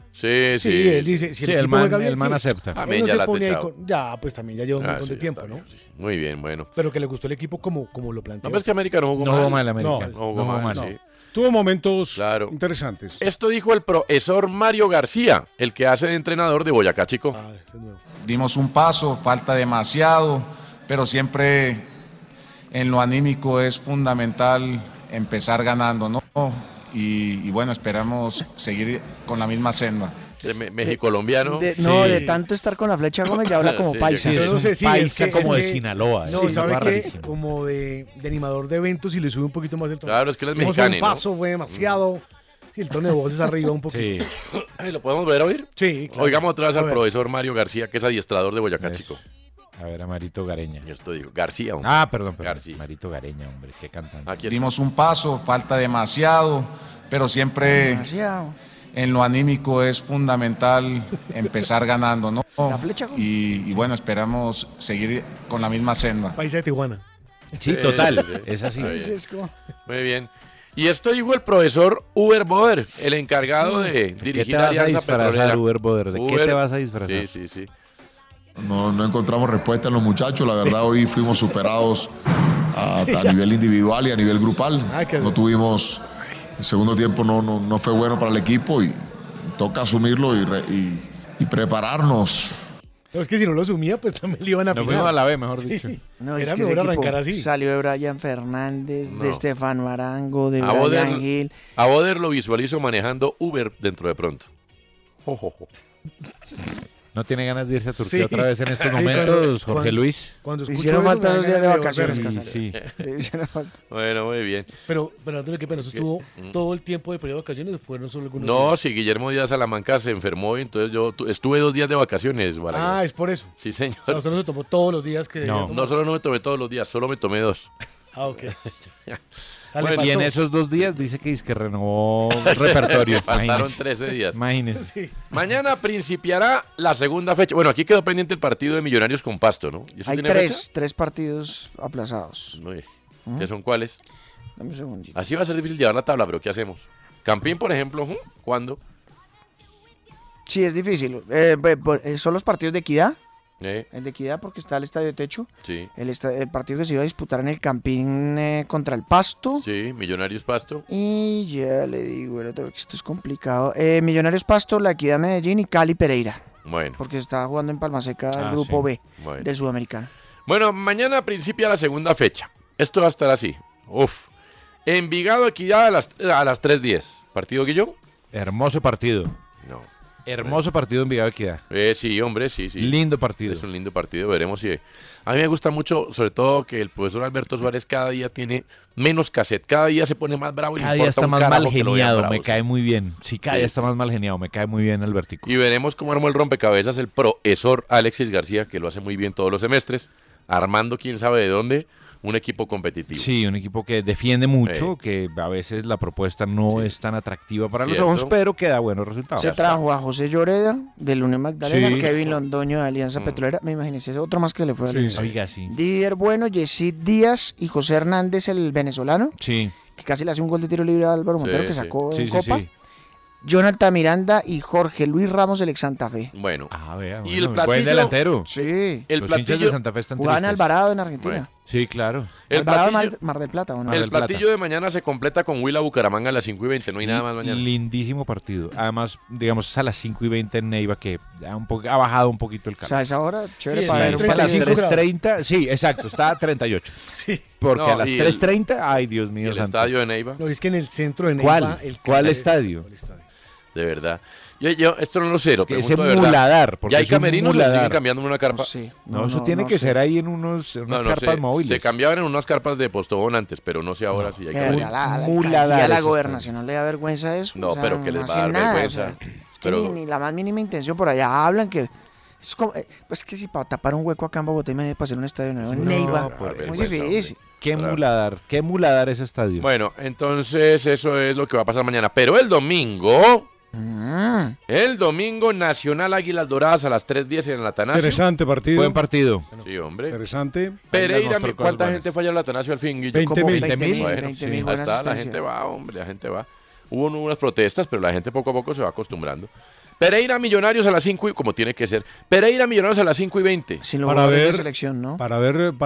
Sí. Sí, él dice, si Sí, el el equipo man- juega bien, el man sí. acepta. Él También no ya se la has pone ahí echado. ya, pues también ya lleva un montón de tiempo, ¿no? Muy bien, bueno. Pero que le gustó el equipo como lo planteó. No, pues que América no jugó No mal. jugó mal, América. No jugó mal, sí. Tuvo momentos Claro. interesantes. Esto dijo el profesor Mario García, el que hace de entrenador de Boyacá Chico. Dimos un paso, falta demasiado, pero siempre en lo anímico es fundamental empezar ganando, ¿no? Y bueno, esperamos seguir con la misma senda. De México-colombiano. De tanto estar con la Flecha Gómez ya habla como paisa. Yo no sé, sí, paisa es como que- de Sinaloa. No, sí, ¿sabe qué? rarísimo. Como de animador de eventos y le sube un poquito más el tono. Claro, es que él es Dimos mexicano, un ¿no? paso, fue demasiado. Sí, el tono de voz es arriba un poquito. Sí. Ay, ¿lo podemos ver a oír? Sí, claro. Oigamos otra vez A al ver. profesor Mario García, que es adiestrador de Boyacá Chico. A ver, a Marito Gareña. Y esto digo, García, hombre. Perdón. García. Marito Gareña, hombre, qué cantante. Aquí está. Dimos un paso, falta demasiado, pero siempre Demasiado. en lo anímico es fundamental empezar ganando, ¿no? La Flecha Gómez. Y bueno, esperamos seguir con la misma senda. Paisa de Tijuana. Sí, total. Sí, Es así. está bien. Sí, es como- Muy bien. Y esto dijo el profesor Uber Boder, el encargado de ¿De qué te dirigir vas a Alianza disfrazar, Petrolera. Uber Boder? ¿De qué Uber- te vas a disfrazar? Sí. No encontramos respuesta en los muchachos. La verdad, hoy fuimos superados a nivel individual y a nivel grupal. No tuvimos. El segundo tiempo no fue bueno para el equipo y toca asumirlo y prepararnos. No, es que si no lo sumía, pues también le iban a Nos afinar. fuimos a la B, mejor Sí. dicho. No, es Era que mejor ese equipo arrancar así. salió de Brian Fernández, No. de Estefano Arango, de A Brian Boder, Gil. a Boder lo visualizo manejando Uber dentro de pronto. ¿No tiene ganas de irse a Turquía Sí. otra vez en estos Sí, momentos, cuando- Jorge Luis? Cuando escucho Hicieron eso, falta me dan 2 días de ganas vacaciones, volver. Casale. Sí. Hicieron falta. Bueno, muy bien. Pero Antonio, qué pena, eso estuvo todo el tiempo de periodo de vacaciones, fueron solo algunos No, días. si Guillermo Díaz Salamanca se enfermó y entonces yo estuve 2 días de vacaciones, Balaguer. Ah, es por eso. Sí, señor. O sea, usted no se tomó todos los días que debía No, tomar. solo no me tomé todos los días, solo me tomé 2. Ah, ok. Bueno, y en esos 2 días dice que renovó repertorio. Faltaron Imagínese. 13 días. Imagínese. Mañana principiará la segunda fecha. Bueno, aquí quedó pendiente el partido de Millonarios con Pasto, ¿no? ¿Y eso Hay tiene tres partidos aplazados. fecha? Muy bien. ¿Qué son cuáles? Dame un segundito. Así va a ser difícil llevar la tabla, pero ¿qué hacemos? Campín, por ejemplo, ¿cuándo? Sí, es difícil. Son los partidos de Equidad. El de Equidad porque está el Estadio de Techo. Sí. El partido que se iba a disputar en el Campín contra el Pasto. Sí, Millonarios Pasto. Y ya le digo, el otro que esto es complicado. Millonarios Pasto, La Equidad Medellín y Cali Pereira. Bueno. Porque se está jugando en Palma Seca el Ah, grupo sí. B Bueno. del Sudamericano. Bueno, mañana principia la segunda fecha. Esto va a estar así. Uf. Envigado Equidad a las 3:10. ¿Partido Guillo? Hermoso partido. No. Hermoso partido en Envigado Equidad. Sí, hombre, sí. Lindo partido. Es un lindo partido, veremos si... A mí me gusta mucho, sobre todo, que el profesor Alberto Suárez cada día tiene menos cassette, cada día se pone más bravo y Cada le día importa está un más carajo mal que lo vean geniado, bravo, me sí. cae muy bien. Sí, cada Sí. día está más mal geniado, me cae muy bien Albertico. Y veremos cómo armó el rompecabezas el profesor Alexis García, que lo hace muy bien todos los semestres, armando quién sabe de dónde un equipo competitivo. Sí, un equipo que defiende mucho, que a veces la propuesta no es tan atractiva para los Cierto. ojos, pero que da buenos resultados. Se trajo a José Lloreda del Unión Magdalena, Sí. Kevin Londoño de Alianza Petrolera. Me imaginé, ese otro más que le fue a Sí, Alianza. oiga, sí. Didier Bueno, Yesid Díaz y José Hernández, el venezolano, Sí. que casi le hace un gol de tiro libre a Álvaro Montero que sacó en Copa. sí. Jonathan Miranda y Jorge Luis Ramos del ex Santa Fe. Bueno. Vea, Y el bueno, platillo... buen delantero. Sí. El Los hinchas platillo... de Santa Fe están Juan tristes. Alvarado en Argentina. Bueno. Sí, claro. El Alvarado platillo, Mar del Plata, ¿o no? el platillo de mañana se completa con Huila Bucaramanga a las 5:20, no hay nada más mañana. Lindísimo partido. Además, digamos, es a las 5:20 en Neiva, que ha bajado un poquito el O calor. sea, a esa hora, chévere Sí, para ver un Para las partido. 3:30, sí, exacto, está a 38. Sí. Porque No, a las y 3:30, ay, Dios mío. el santo. estadio de Neiva, No, es que en el centro de Neiva... ¿Cuál? ¿Cuál estadio? de verdad. Yo esto no lo sé, lo Que ese pregunto de verdad. muladar, porque ¿Ya hay es un camerinos o se muladar. siguen cambiando en una carpa? Sí. No, eso tiene que ser ahí en unas No, carpas sé. móviles. Se cambiaban en unas carpas de Postobón antes, pero no sé ahora si hay De camerinos. verdad, la muladar alcaldía, la eso gobernación no le da vergüenza eso. No, o sea, pero que les va a hacen dar nada, vergüenza. o sea, es que Pero- ni la más mínima intención por allá hablan que es como, pues que si para tapar un hueco acá en Bogotá y para hacer un estadio nuevo en Neiva, por muy vergüenza, difícil. Qué Claro. muladar ese estadio. Bueno, entonces eso es lo que va a pasar mañana. Pero el domingo... Mm. El domingo, Nacional Águilas Doradas a las 3:10 en el Atanasio. Interesante partido. Buen partido. Sí, hombre. Interesante. Pereira, mostró cosas ¿cuánta buenas. gente fue allá al Atanasio al fin, Guillo? 20.000. 20.000. Bueno, 20.000 sí, buena ahí está, la asistencia. gente va, hombre, la gente va. Hubo unas protestas, pero la gente poco a poco se va acostumbrando. Pereira Millonarios a las 5 y como tiene que ser. Pereira Millonarios a las 5:20. Sin Para ver, de selección, ¿no? Para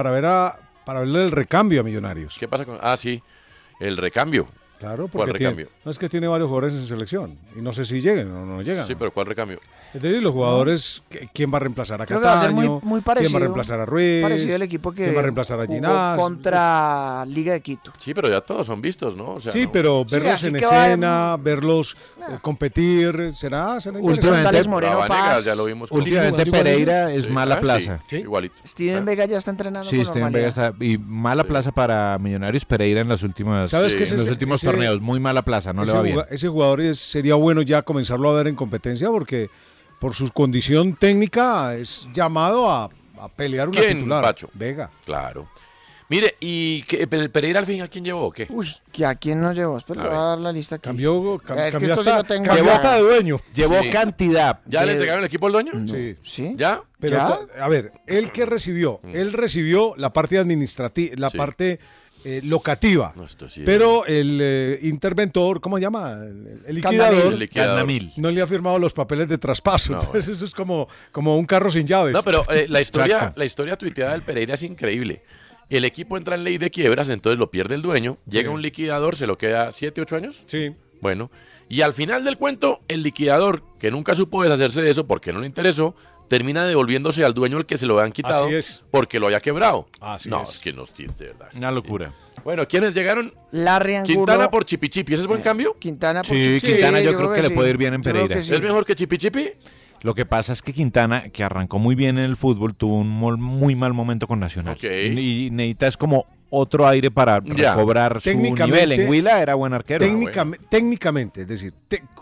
verle el recambio a Millonarios. ¿Qué pasa con...? Ah, sí, el recambio. Claro, ¿Cuál porque recambio? no es que tiene varios jugadores en selección y no sé si lleguen o no llegan. Sí, pero ¿cuál recambio? Es decir, los jugadores, ¿quién va a reemplazar a Creo que va a ser Cataño? muy parecido. ¿Quién va a reemplazar a Ruiz? Parecido al equipo que ¿Quién va a reemplazar a jugó Ginás? contra Liga de Quito. Sí, pero ya todos son vistos, ¿no? O sea, Sí, no. pero verlos así en que va escena, verlos competir, será interesante. Últimamente, Alex Moreno Vanegas, Paz. ya lo vimos. últimamente Pereira es mala plaza. Sí, igualito. Steven Vega ya está entrenando Sí, con Steven Vega normalidad. está. Y mala plaza para Millonarios Pereira en las últimas, ¿Sabes qué es en los ese- últimos ese- torneos. Muy mala plaza, no le va bien. Ese jugador sería bueno ya comenzarlo a ver en competencia porque por su condición técnica es llamado a pelear una ¿Quién, titular. Pacho? Vega. Claro. Mire, ¿y Pereira al fin a quién llevó o qué? Uy, ¿que a quién nos llevó? Espera, A le ver. voy a dar la lista aquí. Cambió Es que esto sí hasta, lo tengo cambió acá. hasta de dueño. Llevó Sí. cantidad. ¿Ya le entregaron el equipo al dueño? Sí. ¿Sí? ¿Ya? Pero, ¿Ya? a ver, ¿él qué recibió? Él recibió la parte administrativa, la Sí. parte locativa. No, esto sí es- Pero el interventor, ¿cómo se llama? El liquidador, Candamil. El liquidador. Candamil. no le ha firmado los papeles de traspaso. No, Entonces eso es como un carro sin llaves. No, pero la Exacto. historia tuiteada del Pereira es increíble. El equipo entra en ley de quiebras, entonces lo pierde el dueño, llega un liquidador, se lo queda 7, 8 años. Sí. Bueno, y al final del cuento, el liquidador, que nunca supo deshacerse de eso porque no le interesó, termina devolviéndose al dueño el que se lo habían quitado Así es. porque lo había quebrado. Así no, es. que no tiene, de verdad. Una locura. Bueno, ¿quiénes llegaron? Larry Angulo. Quintana por Chipichipi, ¿ese es buen cambio? Quintana por Sí, Chichi. Quintana yo creo que le sí. puede ir bien en Yo creo Pereira. que sí. ¿Es mejor que Chipichipi? Lo que pasa es que Quintana, que arrancó muy bien en el fútbol, tuvo un muy mal momento con Nacional. Ok. Y necesita es como otro aire para Ya. recobrar su Técnicamente- nivel. En Huila era buen arquero. Técnicamente, es decir,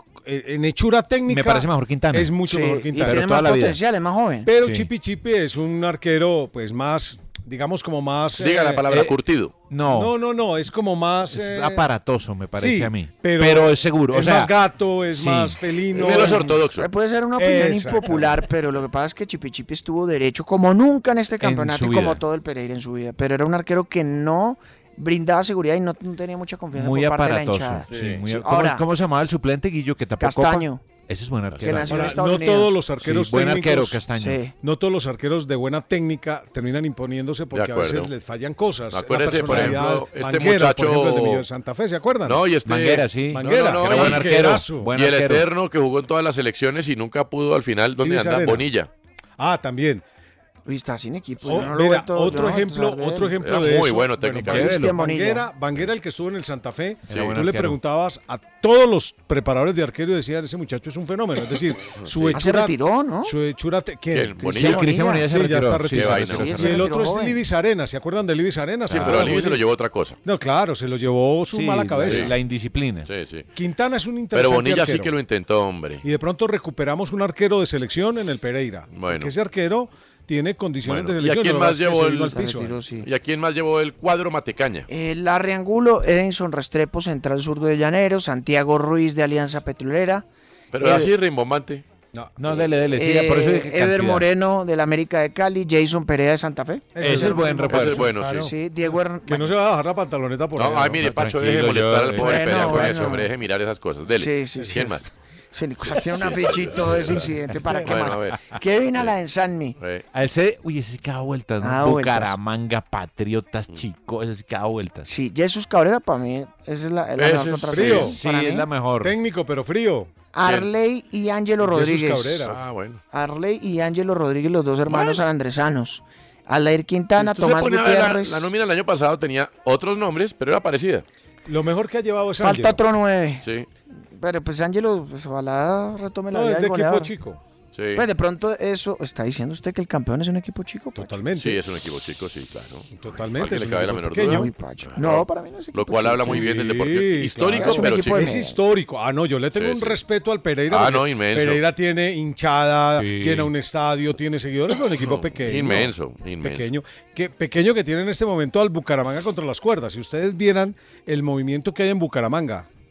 en hechura técnica Me parece mejor Quintana. es mucho Sí, mejor y Quintana. tiene toda más la vida. potencial, es más joven. Pero Sí. Chipi Chipi es un arquero, pues más, digamos, como más. Diga la palabra curtido. No, es como más. Es aparatoso, me parece sí, a mí. pero es seguro. Es o sea, más gato, es sí. más felino. Menos ortodoxo. Puede ser una opinión Exacto. impopular, pero lo que pasa es que Chipi Chipi estuvo derecho como nunca en este campeonato su y como vida. todo el Pereira en su vida. Pero era un arquero que no brindaba seguridad y no tenía mucha confianza muy por parte de la aparatoso. hinchada. Sí, muy- Sí. ¿Cómo, Ahora, cómo se llamaba el suplente, Guillo, que tapó Castaño. Copa? Ese es buen Que arquero. nació en Ahora, Estados no Unidos. todos los arqueros Sí, buen técnicos, arquero, Castaño. Sí. No todos los arqueros de buena técnica terminan imponiéndose porque a acuerdo. veces les fallan cosas. Acuérdese, La por personalidad, ejemplo, este Manguera, muchacho- por ejemplo, el de Millón de Santa Fe, ¿se acuerdan? No, y este... Manguera, sí. Manguera, No, no, que era y- buen arquero. Buen y el arquero. eterno que jugó en todas las selecciones y nunca pudo al final, ¿dónde Luis anda? Arena. Bonilla. Ah, también. Uy, está sin equipo. Oh, yo no lo he mira, vuelto- yo otro no he vuelto a ejemplo, saber de él. otro ejemplo Era de muy eso. bueno técnicamente. Cristian Bonilla. Banguera, el que estuvo en el Santa Fe, Sí. Era buen tú le arquero. preguntabas a todos los preparadores de arquero y decían, ese muchacho es un fenómeno. Es decir, su Sí. Ah, se hechura... retiró, ¿no? Su hechura... ¿Quién? ¿Quién? Bonilla. Sí, Cristian Bonilla se Sí, ya retiró. está Sí, retirado. Qué vaina. Sí, Y se el otro retiró es joven. Libis Arenas. ¿Se acuerdan de Libis Arenas? Sí, Ah, pero a Libis muy se lo bien. llevó otra cosa. No, claro, se lo llevó su Sí, mala cabeza. La indisciplina. Sí, sí. Quintana es un Pero interesante Bonilla sí arquero. que lo intentó, hombre. Y de pronto recuperamos un arquero de selección en el Pereira. Bueno. Porque ese arquero tiene condiciones Bueno, de ¿y a selección. quién lo más que pasa es que llevó se el- vino al Se piso? retiró, sí. ¿Y a quién más llevó el cuadro Matecaña? Larry Angulo, Edinson Restrepo, central zurdo de Llanero, Santiago Ruiz de Alianza Petrolera, Pero Ed- así rimbombante. No, dele, siga, por eso dije Ever cantidad. Moreno del América de Cali, Jason Pereira de Santa Fe. Ese es el buen refuerzo. Ese es bueno, Claro. sí. Sí, Diego Que no se va a bajar la pantaloneta por No, ahí, ay, ¿no? mire, Pacho, tranquilo, deje molestar yo- al pobre Bueno, Perea con bueno. eso, hombre, deje mirar esas cosas. Dele. Sí, sí, sí. ¿Quién más? Sí, Nicolás tiene una fichita de ese incidente para qué Bueno, más. a ver. Kevin a la Ensanmi. A ese, uy, ese sí que da vueltas, ¿no? Da vueltas. Bucaramanga, Patriotas, Chico, ese sí que da vueltas. Sí, Jesús Cabrera para mí, esa es la Ese mejor es contratación. frío. Sí, Para mí. es la mejor. Técnico, pero frío. Arley y Ángelo Jesús Rodríguez. Cabrera. Ah, bueno. Arley y Ángelo Rodríguez, los dos hermanos andresanos. Aldair Quintana, Usted se Tomás pone a ver Gutiérrez. La nómina del año pasado tenía otros nombres, pero era parecida. Lo mejor que ha llevado es Falta Ángelo. otro 9. Sí, Pero pues Ángelo, pues, ojalá retome la No, vida es del de equipo goleador. chico. sí. Pues de pronto eso, ¿está diciendo usted que el campeón es un equipo chico? Pacho? Totalmente. Sí, es un equipo chico, sí, claro. Totalmente. ¿A alguien es le un cabe la equipo menor pequeño. duda? Uy, Pacho. No, para mí no es equipo Lo cual chico. habla muy bien del deporte. Sí, Histórico, claro. pero Es un equipo chico. Es histórico. Ah, no, yo le tengo Sí, un sí. respeto al Pereira. Ah, porque no, inmenso. Pereira tiene hinchada, Sí. llena un estadio, tiene seguidores, pero un equipo pequeño. Inmenso. Pequeño. Pequeño que tiene en este momento al Bucaramanga contra las cuerdas. Si ustedes vieran el movimiento que hay en Bucaramanga,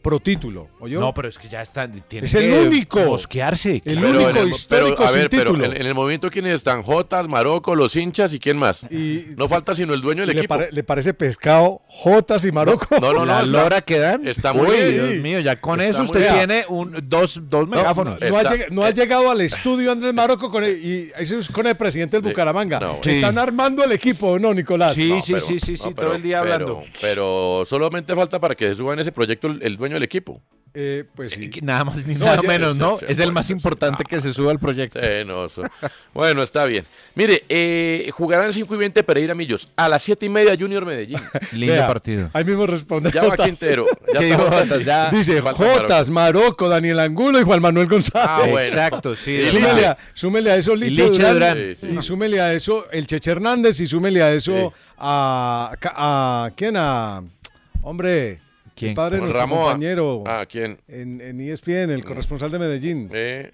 pro título, ¿oyó? No, pero es que ya están. Es el único. Mosquearse. El claro. único histórico pero, a sin ver, pero título. en el movimiento, ¿quiénes están? Jotas, Marocco, los hinchas y quién más. No falta sino el dueño del equipo. ¿Le parece pescado Jotas y Marocco? No, La lora que dan. Está muy Uy, bien. Dios mío, ya con Está eso muy usted bien. tiene dos megáfonos. No ha llegado al estudio Andrés Marocco y eso es con el presidente del Bucaramanga. Están armando el equipo, ¿no, Nicolás? Sí, No, todo el día hablando. Pero solamente falta para que se suba en ese proyecto el dueño del equipo. Pues sí. Nada más ni nada menos, ¿no? Es el más importante que se suba al proyecto. Bueno, está bien. Mire, jugarán 5:20 Pereira Millos. A las 7:30 Junior Medellín. Lindo partido. Ahí mismo responde. Ya va Quintero. Ya ¿Qué está dijo Jotas, Jotas? Ya. Dice Falta Jotas, Marocco, Daniel Angulo y Juan Manuel González. Ah, bueno. Exacto, sí. Súmele a eso Liche Durán. Y súmele a eso el Cheche Hernández y súmele a eso a ¿quién? Hombre, ¿quién? el padre de nuestro Ramón. compañero. ¿Quién? En ESPN, el corresponsal de Medellín.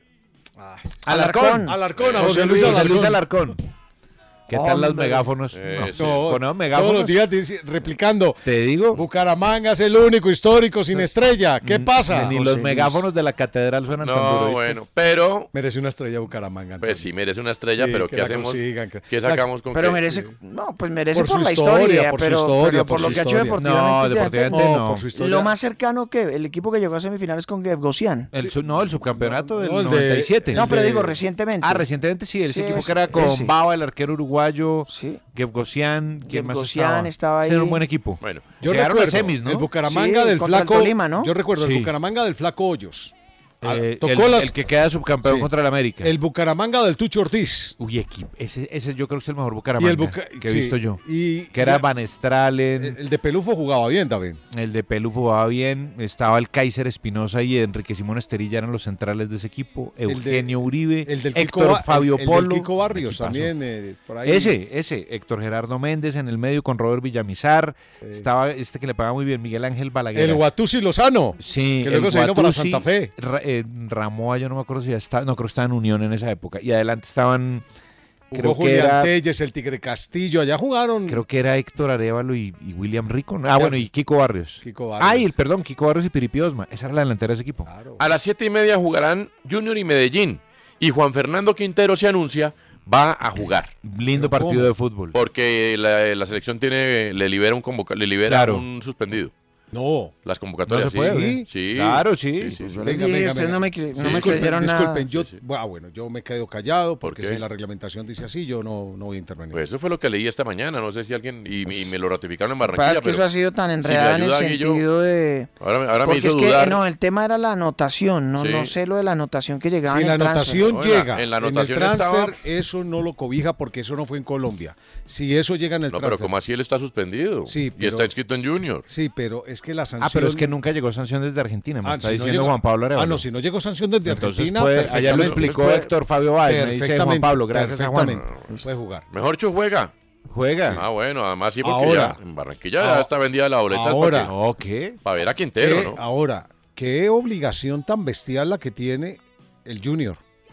Alarcón. Alarcón, a José Luis Alarcón. ¿Qué tal los Hombre. megáfonos? No, megáfonos. todos los días replicando. Te digo. Bucaramanga es el único histórico sin estrella. ¿Qué pasa? Ni los megáfonos de la catedral suenan tan duro. No, ¿viste? bueno, pero... Merece una estrella Bucaramanga. Pues sí, merece una estrella, Sí, pero que ¿qué la hacemos? consigan, ¿Qué sacamos con Pero qué? merece, no, pues merece Por por su la historia, historia, por su pero historia, por por lo su que ha hecho historia. deportivamente. No, deportivamente no. por su historia. Lo más cercano que el equipo que llegó a semifinales con Gevgosian. El subcampeonato del No, el de- 97. No, pero digo recientemente. Recientemente sí, ese Sí, equipo ese- que era con ese. Bava, el arquero uruguayo, Sí. Gevgosian, ¿quién más Gevgosian estaba Ese era ahí. un buen equipo. Bueno, Yo Llegaron recuerdo a semis, ¿no? el Bucaramanga Sí, del contra el flaco. Tolima, ¿no? Yo recuerdo el Sí. Bucaramanga del flaco Hoyos. El que queda subcampeón Sí. contra el América. El Bucaramanga del Tucho Ortiz. Uy, ese yo creo que es el mejor Bucaramanga que he sí, visto yo. y que era la- Van Stralen. El de Pelufo jugaba bien también. El de Pelufo jugaba bien. Estaba el Kaiser Espinosa y Enrique Simón Esterilla eran los centrales de ese equipo. Eugenio Uribe, El del Héctor Fabio el Polo. del Kiko Barrios Equipazo. también. Por ahí. Ese, Héctor Gerardo Méndez en el medio con Robert Villamizar. Estaba que le pagaba muy bien, Miguel Ángel Balaguer. El Guatusi Lozano. Sí, que luego el se vino para Guatusi, Santa Fe. Ramoa, yo no me acuerdo si ya estaba, no creo que estaba en Unión en esa época. Y adelante estaban, Hugo Julián Telles, el Tigre Castillo, allá jugaron. creo que era Héctor Arévalo y William Rico. Bueno, y Kiko Barrios. Kiko Barrios. Kiko Barrios y Piripi Osma. Esa era la delantera de ese equipo. a las 7:30 jugarán Junior y Medellín. Y Juan Fernando Quintero se anuncia, va a jugar. Lindo partido de fútbol. Porque la selección le libera Claro. un suspendido. No. Las convocatorias, No se puede, sí. ¿eh? Sí. Claro, sí. Sí, Yo les dije, ustedes no me creyeron nada. Disculpen, yo me quedo callado porque qué? si la reglamentación dice así, yo no voy a intervenir. Pues eso fue lo que leí esta mañana. No sé si alguien. Y me lo ratificaron en Lo que Barranquilla. pasa es que eso ha sido tan enredado en el sentido de... Ahora me porque hizo es que, dudar. no, el tema era la anotación, no, Sí. no sé lo de la anotación que llegaba Si en la el transfer. anotación No, llega en la en anotación el transfer, estaba- eso no lo cobija porque eso no fue en Colombia. Si eso llega en el No, transfer. pero como así él está suspendido. Sí, Y pero- está inscrito en Junior. Sí, pero es que la sanción. Pero es que nunca llegó sanción desde Argentina, me está si no diciendo llegó- Juan Pablo Arevalo. no, si no llegó sanción desde Entonces Argentina. ayer lo perfectamente. explicó Puede- Héctor Fabio Báez, me dice Juan perfectamente, Pablo, gracias a Juan. perfectamente. Puede jugar. Mejor juega. Juega. Ah, bueno, además sí, porque Ahora. ya en Barranquilla ya está vendida la boleta. Ahora. No, ¿qué? Para ver a Quintero, ¿no? Ahora, qué obligación tan bestial la que tiene el Junior.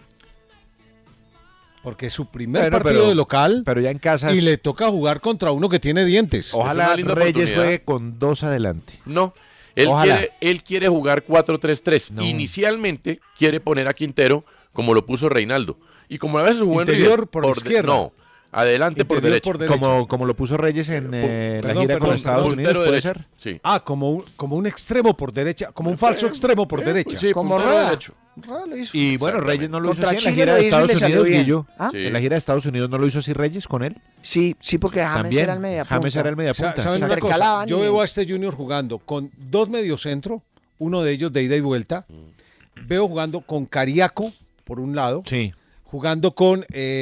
Porque es su primer Bueno, partido pero- de local Pero ya en casa. y le toca jugar contra uno que tiene dientes. Es una Ojalá linda Reyes oportunidad. juegue con 2 adelante. No. Ojalá. Él quiere jugar 4-3-3. No. Inicialmente quiere poner a Quintero como lo puso Reinaldo. Y como a veces jugó en Interior River, por la izquierda. No, adelante por Interior derecha. por derecha. Como lo puso Reyes en la Perdón, gira con perdón, Estados perdón. Unidos, Puntero ¿puede derecho. ser? Sí. Como un extremo por derecha, como un falso extremo por derecha. Sí, Como puntero Rueda. derecho. Rueda lo hizo. Y bueno, Reyes no lo hizo Contra así en la Chile gira lo de hizo y Estados le salió Unidos, bien. Guillo. ¿Ah? Sí. En la gira de Estados Unidos no lo hizo así Reyes con él. Sí, porque James También. era el media punta. James era el media punta. ¿Saben sí. una cosa? intercalaban Yo y- veo a este Junior jugando con 2 mediocentro, uno de ellos de ida y vuelta. Veo jugando con Cariaco por un lado, Sí, jugando con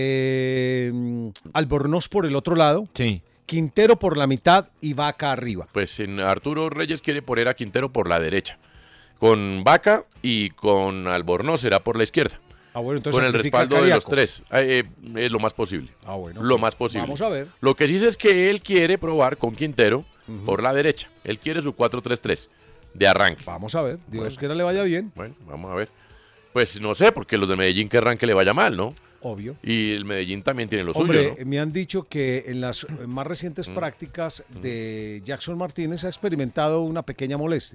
Albornoz por el otro lado, sí. Quintero por la mitad y Vaca arriba. Pues Arturo Reyes quiere poner a Quintero por la derecha. Con Vaca y con Albornoz será por la izquierda. Ah, bueno, entonces Con el sacrifica a respaldo de los Cariaco. tres. Es lo más posible. Ah, bueno. Lo más posible. Vamos a ver. Lo que sí es que él quiere probar con Quintero por la derecha. Él quiere su 4-3-3 de arranque. Vamos a ver. Dios quiera le vaya bien. Bueno, vamos a ver. Pues no sé, porque los de Medellín querrán que le vaya mal, ¿no? Obvio. Y el Medellín también tiene lo Hombre, suyo, ¿no? me han dicho que en las más recientes prácticas de Jackson Martínez ha experimentado una pequeña molestia.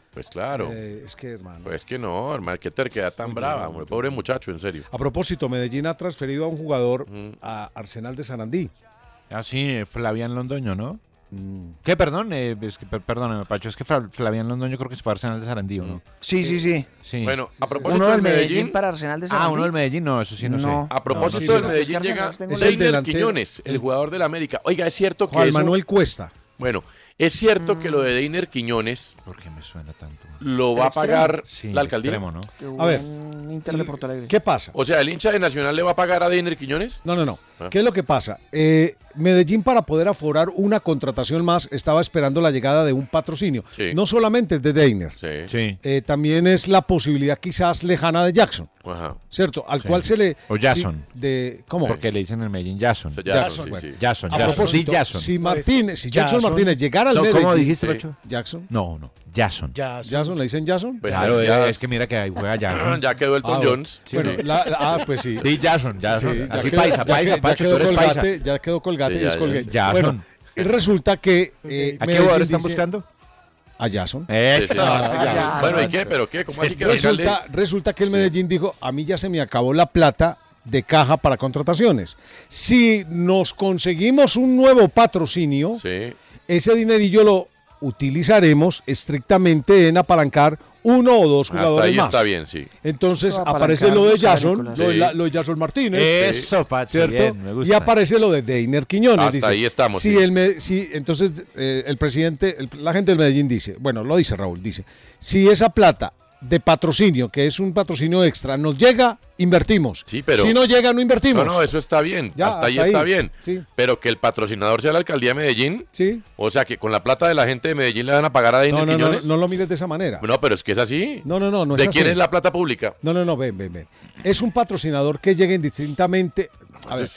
Pues claro. Es que, hermano. Pues que no, hermano, qué terquedad tan brava, hombre, pobre muchacho, en serio. A propósito, Medellín ha transferido a un jugador a Arsenal de Sarandí. Ah, sí, Flavián Londoño, ¿no? ¿Qué? Perdón, perdóname, Pacho, es que Flavián Londoño creo que se fue a Arsenal de Sarandí, ¿o no? Sí. Bueno, a propósito uno del Medellín para Arsenal de Sarandí. Uno del Medellín, no, eso sí no sé. A propósito del Medellín llega Deiner Quiñones, el jugador del América. Oiga, es cierto que Juan Manuel Cuesta. Bueno, es cierto que lo de Deiner Quiñones... ¿Por qué me suena tanto? Lo va a pagar la alcaldía. Extremo, ¿no? A ver, Inter de Porto Alegre. ¿Qué pasa? O sea, ¿el hincha de Nacional le va a pagar a Deiner Quiñones? No. ¿Qué es lo que pasa? Medellín, para poder aforar una contratación más, estaba esperando la llegada de un patrocinio. Sí. No solamente es de Deiner. Sí. También es la posibilidad quizás lejana de Jackson. Ajá. ¿Cierto? Al cual se le... O Jason. ¿Cómo? Porque le dicen en Medellín Jason. Jason. Jason. A propósito, Jason. si Jackson Martínez llegara al Medellín... ¿Cómo dijiste, Pacho? Jackson. No. Jason. ¿Jason? ¿Le dicen Jason? Pues claro, ya- es que mira que ahí juega Jason. Ya quedó Elton Jones. Sí. Bueno, pues sí. Sí, Jason. Sí, Así quedó- paisa, ya Pacho, quedó tú eres paisa. Colgate, ya quedó Colgate Sí, y es ya, Colgate. ya. Bueno, Jason. resulta que... ¿A qué jugador están buscando? A Jason. Eso. Ya. Bueno, ¿y qué? ¿Pero qué? ¿Cómo así que al alcalde? Resulta que el Medellín dijo, a mí ya se me acabó la plata de caja para contrataciones. Si nos conseguimos un nuevo patrocinio, ese dinerillo lo utilizaremos estrictamente en apalancar uno o dos Hasta jugadores ahí más. está bien, sí. Entonces Eso, aparece apalancar lo de los Jason, agrícolas. lo de Jason Martínez. Eso, Pacho, ¿cierto? bien, me gusta. Y aparece lo de Deiner Quiñones. Hasta dice, ahí estamos, Si sí. entonces el presidente, la gente del Medellín dice, bueno, lo dice Raúl, dice, si esa plata de patrocinio, que es un patrocinio extra, nos llega, invertimos. Sí, pero... Si no llega, no invertimos. No, eso está bien. Ya, hasta ahí hasta está ahí. bien. Sí. Pero que el patrocinador sea la alcaldía de Medellín. Sí. O sea, que con la plata de la gente de Medellín le van a pagar a Deiner Quiñones. No lo mires de esa manera. No, pero es que es así. No es ¿De así. quién es la plata pública? No, ven. Es un patrocinador que llega indistintamente. A ver,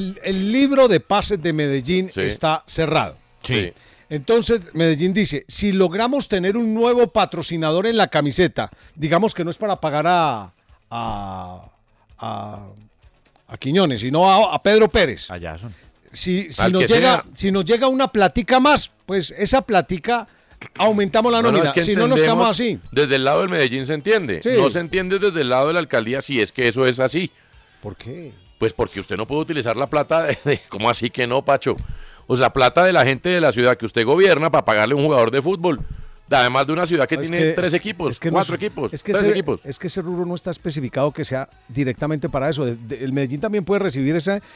el libro de pases de Medellín está cerrado. Sí. Entonces Medellín dice, si logramos tener un nuevo patrocinador en la camiseta, digamos que no es para pagar a Quiñones, sino a Pedro Pérez. A Jason. Si Al que nos llega una platica más, pues esa platica aumentamos la nómina. es que si no nos quedamos entendemos, así. Desde el lado del Medellín se entiende. Sí. No se entiende desde el lado de la alcaldía si es que eso es así. ¿Por qué? Pues porque usted no puede utilizar la plata ¿cómo así que no, Pacho? O sea, plata de la gente de la ciudad que usted gobierna para pagarle a un jugador de fútbol. Además de una ciudad que tiene 3 equipos, 4 equipos, 3 equipos. Es que ese rubro no está especificado que sea directamente para eso. El Medellín también puede recibir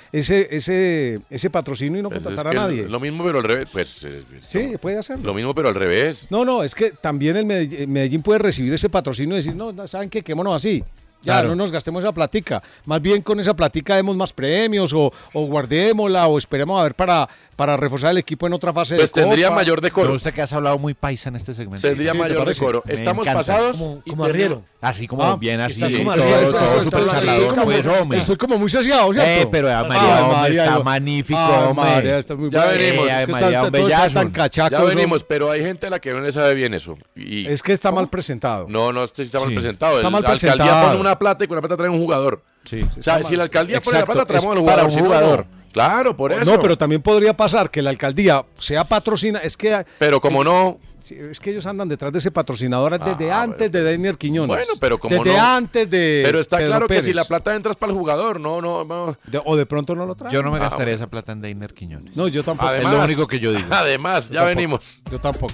ese patrocinio y no Pues contratar es a que nadie. Lo mismo, pero al revés. Pues, Sí, puede hacerlo. Lo mismo, pero al revés. No, es que también el Medellín puede recibir ese patrocinio y decir, no, ¿saben qué? Quémonos así. Ya, Claro. no nos gastemos esa platica. Más bien con esa platica demos más premios o guardémosla o esperemos a ver para reforzar el equipo en otra fase Pues de Copa. tendría mayor decoro. Me gusta que has hablado muy paisa en este segmento. Tendría Sí, ¿te mayor parece? decoro. Me Estamos encanta. pasados. Como Arriero. Así como bien así. estás como todo, Arriero, todo eso, súper está charlador, como- pues, hombre. Estoy como muy saciado, ¿cierto? Pero Ay, María, hombre, María, está yo- magnífico, Ay, hombre. María, está muy Ya bueno. venimos. Es que María, están hombre, todos Jason. tan cachacos. Ya son- venimos, pero hay gente a la que no le sabe bien eso. Y Es que está mal presentado. no está mal Sí. presentado. Está mal La alcaldía presentado. pone una plata y con la plata trae un jugador. Sí. O sea, si la alcaldía pone la Exacto, plata, traemos es al para jugador. un si no, jugador. no. Claro, por eso. No, pero también podría pasar que la alcaldía sea patrocina. Es que. Pero como no. Sí, es que ellos andan detrás de ese patrocinador desde antes de Deiner Quiñones. Bueno, pero como desde no. antes de. Pero está Pedro claro que Pérez. si la plata entra es para el jugador, no. O de pronto no lo trae. Yo no me gastaría esa plata en Deiner Quiñones. No, yo tampoco. Es lo único que yo digo. Además, ya tampoco. venimos. Yo tampoco.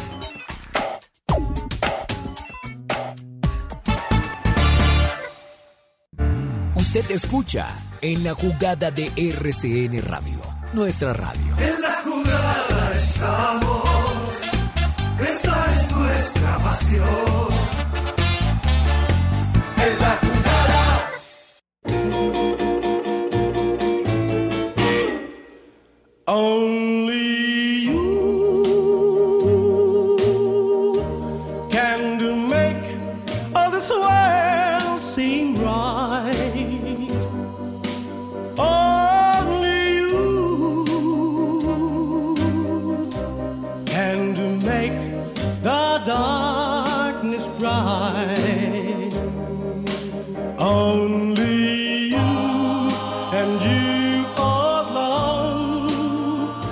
Usted escucha en la jugada de RCN Radio, nuestra radio. En la jugada estamos, esa es nuestra pasión. En la jugada. Only you can make all this world seem right. Only you can make the darkness bright. Only you and you alone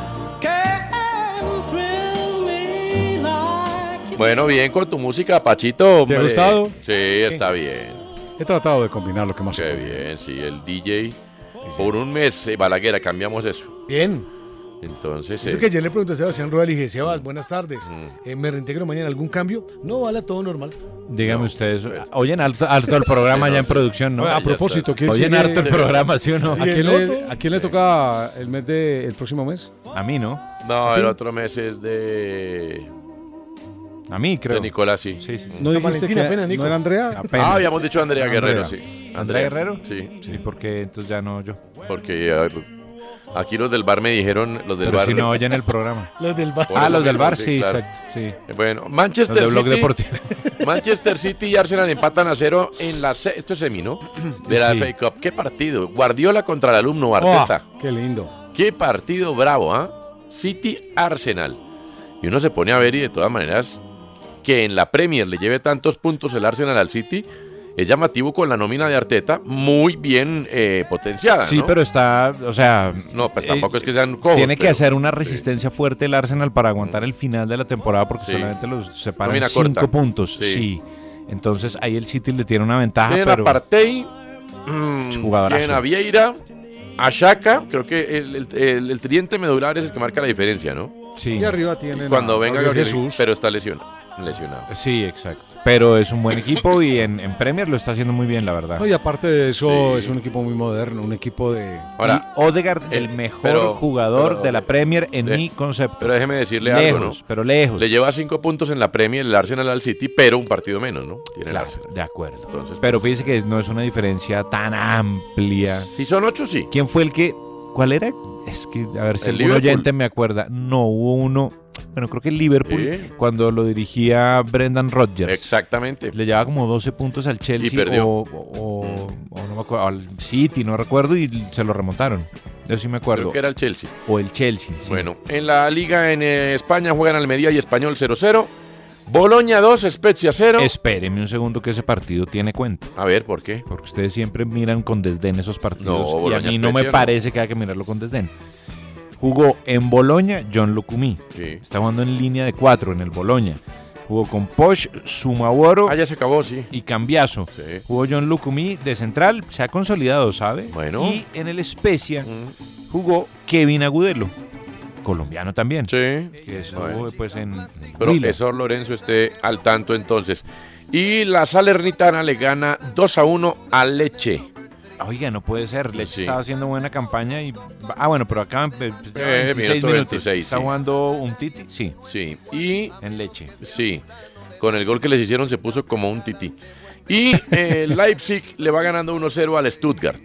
Bueno, bien con tu música, Pachito. ¿Te ha gustado? Sí, está bien. He tratado de combinar lo que más. Qué bien, sí, el DJ. Por un mes, Balaguer, cambiamos eso. Bien. Entonces. Yo que ayer le pregunté a Sebastián Rueda, le dije, Sebas, buenas tardes. ¿Me reintegro mañana algún cambio? No, vale, todo normal. Dígame ustedes, oyen harto el programa ya en producción, ¿no? A propósito, ¿quién oyen sigue? harto el programa, ¿sí o no? ¿A quién le toca el próximo mes? A mí, ¿no? No, el otro mes es de... A mí, creo. De Nicolás, sí. ¿No dijiste que no era Andrea? Apenas. Habíamos dicho Andrea Guerrero, sí. ¿Andrea Guerrero? Sí. Sí, porque entonces ya no yo. Porque aquí los del bar me dijeron, los del Pero bar... si no oyen el programa. Los del bar. Los del bar, sí, claro. exacto. Sí. Bueno, Manchester Los de Blog City... Deportivo. Manchester City y Arsenal empatan a 0 en la... Esto es semi, ¿no? De la Sí. FA Cup. ¿Qué partido? Guardiola contra el alumno Arteta. Qué lindo. Qué partido bravo, ¿ah? City-Arsenal. Y uno se pone a ver y de todas maneras que en la Premier le lleve tantos puntos el Arsenal al City es llamativo con la nómina de Arteta muy bien potenciada, Sí, ¿no? pero está, o sea... No, pues tampoco es que sean cojos. Tiene que pero- hacer una resistencia fuerte el Arsenal para aguantar el final de la temporada porque Sí. solamente los separan Nómina 5 corta. puntos. Sí. Sí. Entonces ahí el City le tiene una ventaja, Tienen pero... a Partey, jugadorazo. tienen a Vieira, a Xhaka, creo que el tridente medular es el que marca la diferencia, ¿no? Sí. Y arriba tienen Cuando a venga Gabriel Gabriel, Jesús. pero está lesionado. Sí, exacto. Pero es un buen equipo y en Premier lo está haciendo muy bien, la verdad. No, y aparte de eso, Sí. es un equipo muy moderno, un equipo de... Ahora, y Odegaard, el mejor jugador de la Premier en mi concepto. Pero déjeme decirle lejos, algo, ¿no? pero lejos. Le lleva 5 puntos en la Premier el Arsenal al City, pero un partido menos, ¿no? Tiene Claro, el Arsenal. de acuerdo. Entonces, Pero fíjese que no es una diferencia tan amplia. Si son 8, sí. ¿Quién fue el que...? ¿Cuál era? Es que, a ver si El algún Liverpool. oyente me acuerda. No, hubo uno... Bueno, creo que el Liverpool, Sí. cuando lo dirigía Brendan Rodgers. Exactamente. Le llevaba como 12 puntos al Chelsea Y perdió. o no me acuerdo, al City, no recuerdo, y se lo remontaron. Yo sí me acuerdo. Creo que era el Chelsea. O el Chelsea. Sí. Bueno, en la liga en España juegan Almería y Español 0-0. Boloña 2, Spezia 0. Espéreme un segundo que ese partido tiene cuenta. A ver, ¿por qué? Porque ustedes siempre miran con desdén esos partidos No, y a Boloña, mí no me Spezia, parece que haya que mirarlo con desdén. Jugó en Boloña John Lucumí. Sí. Está jugando en línea de 4 en el Boloña. Jugó con Posh, Sumaworo Ah, ya se acabó, sí. y Cambiaso. Sí. Jugó John Lucumí de central, se ha consolidado, ¿sabe? Bueno. Y en el Spezia jugó Kevin Agudelo, colombiano también. Sí. Que estuvo Bueno. pues en Profesor Lorenzo esté al tanto entonces. Y la Salernitana le gana 2-1 a Leche. Oiga, no puede ser. Leche Sí. estaba haciendo buena campaña y... Ah, bueno, pero acá lleva 26 minuto minutos. 26, ¿Está sí. jugando un Titi? Sí, Sí. Y en Leche. sí, con el gol que les hicieron se puso como un tití. Y Leipzig le va ganando 1-0 al Stuttgart.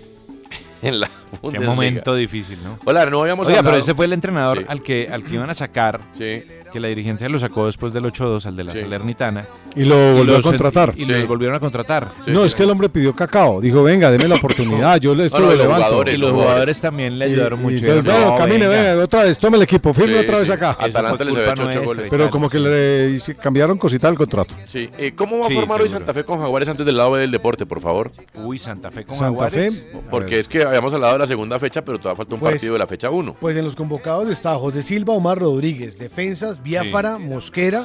En la Qué Bundesliga. momento difícil, ¿no? Hola, no habíamos Oiga, hablado. pero ese fue el entrenador Sí. al que iban a sacar, Sí. que la dirigencia lo sacó después del 8-2, al de la Sí. Salernitana. Y lo volvió a los- contratar. Y Sí. lo volvieron a contratar. Sí, No, sí. es que el hombre pidió cacao. Dijo, venga, deme la oportunidad. Yo esto No, lo y los levanto. jugadores, Y los jugadores también le ayudaron mucho. Entonces, Dijeron, bueno, "No, camine, venga, otra vez, tome el equipo, firme Sí, otra vez sí. acá. Eso Atalanta fue les había culpa hecho 8 nuestra goles. y Pero tal". como que le cambiaron cosita al contrato. Sí. ¿Cómo va Sí, a formar hoy seguro. Santa Fe con Jaguares antes del lado B del deporte, por favor? Uy, Santa Fe con Santa Jaguares. Fe. Porque es que habíamos hablado de la segunda fecha, pero todavía falta un Pues- partido de la fecha 1. Pues en los convocados está José Silva, Omar Rodríguez, defensas, Biafara, Mosquera,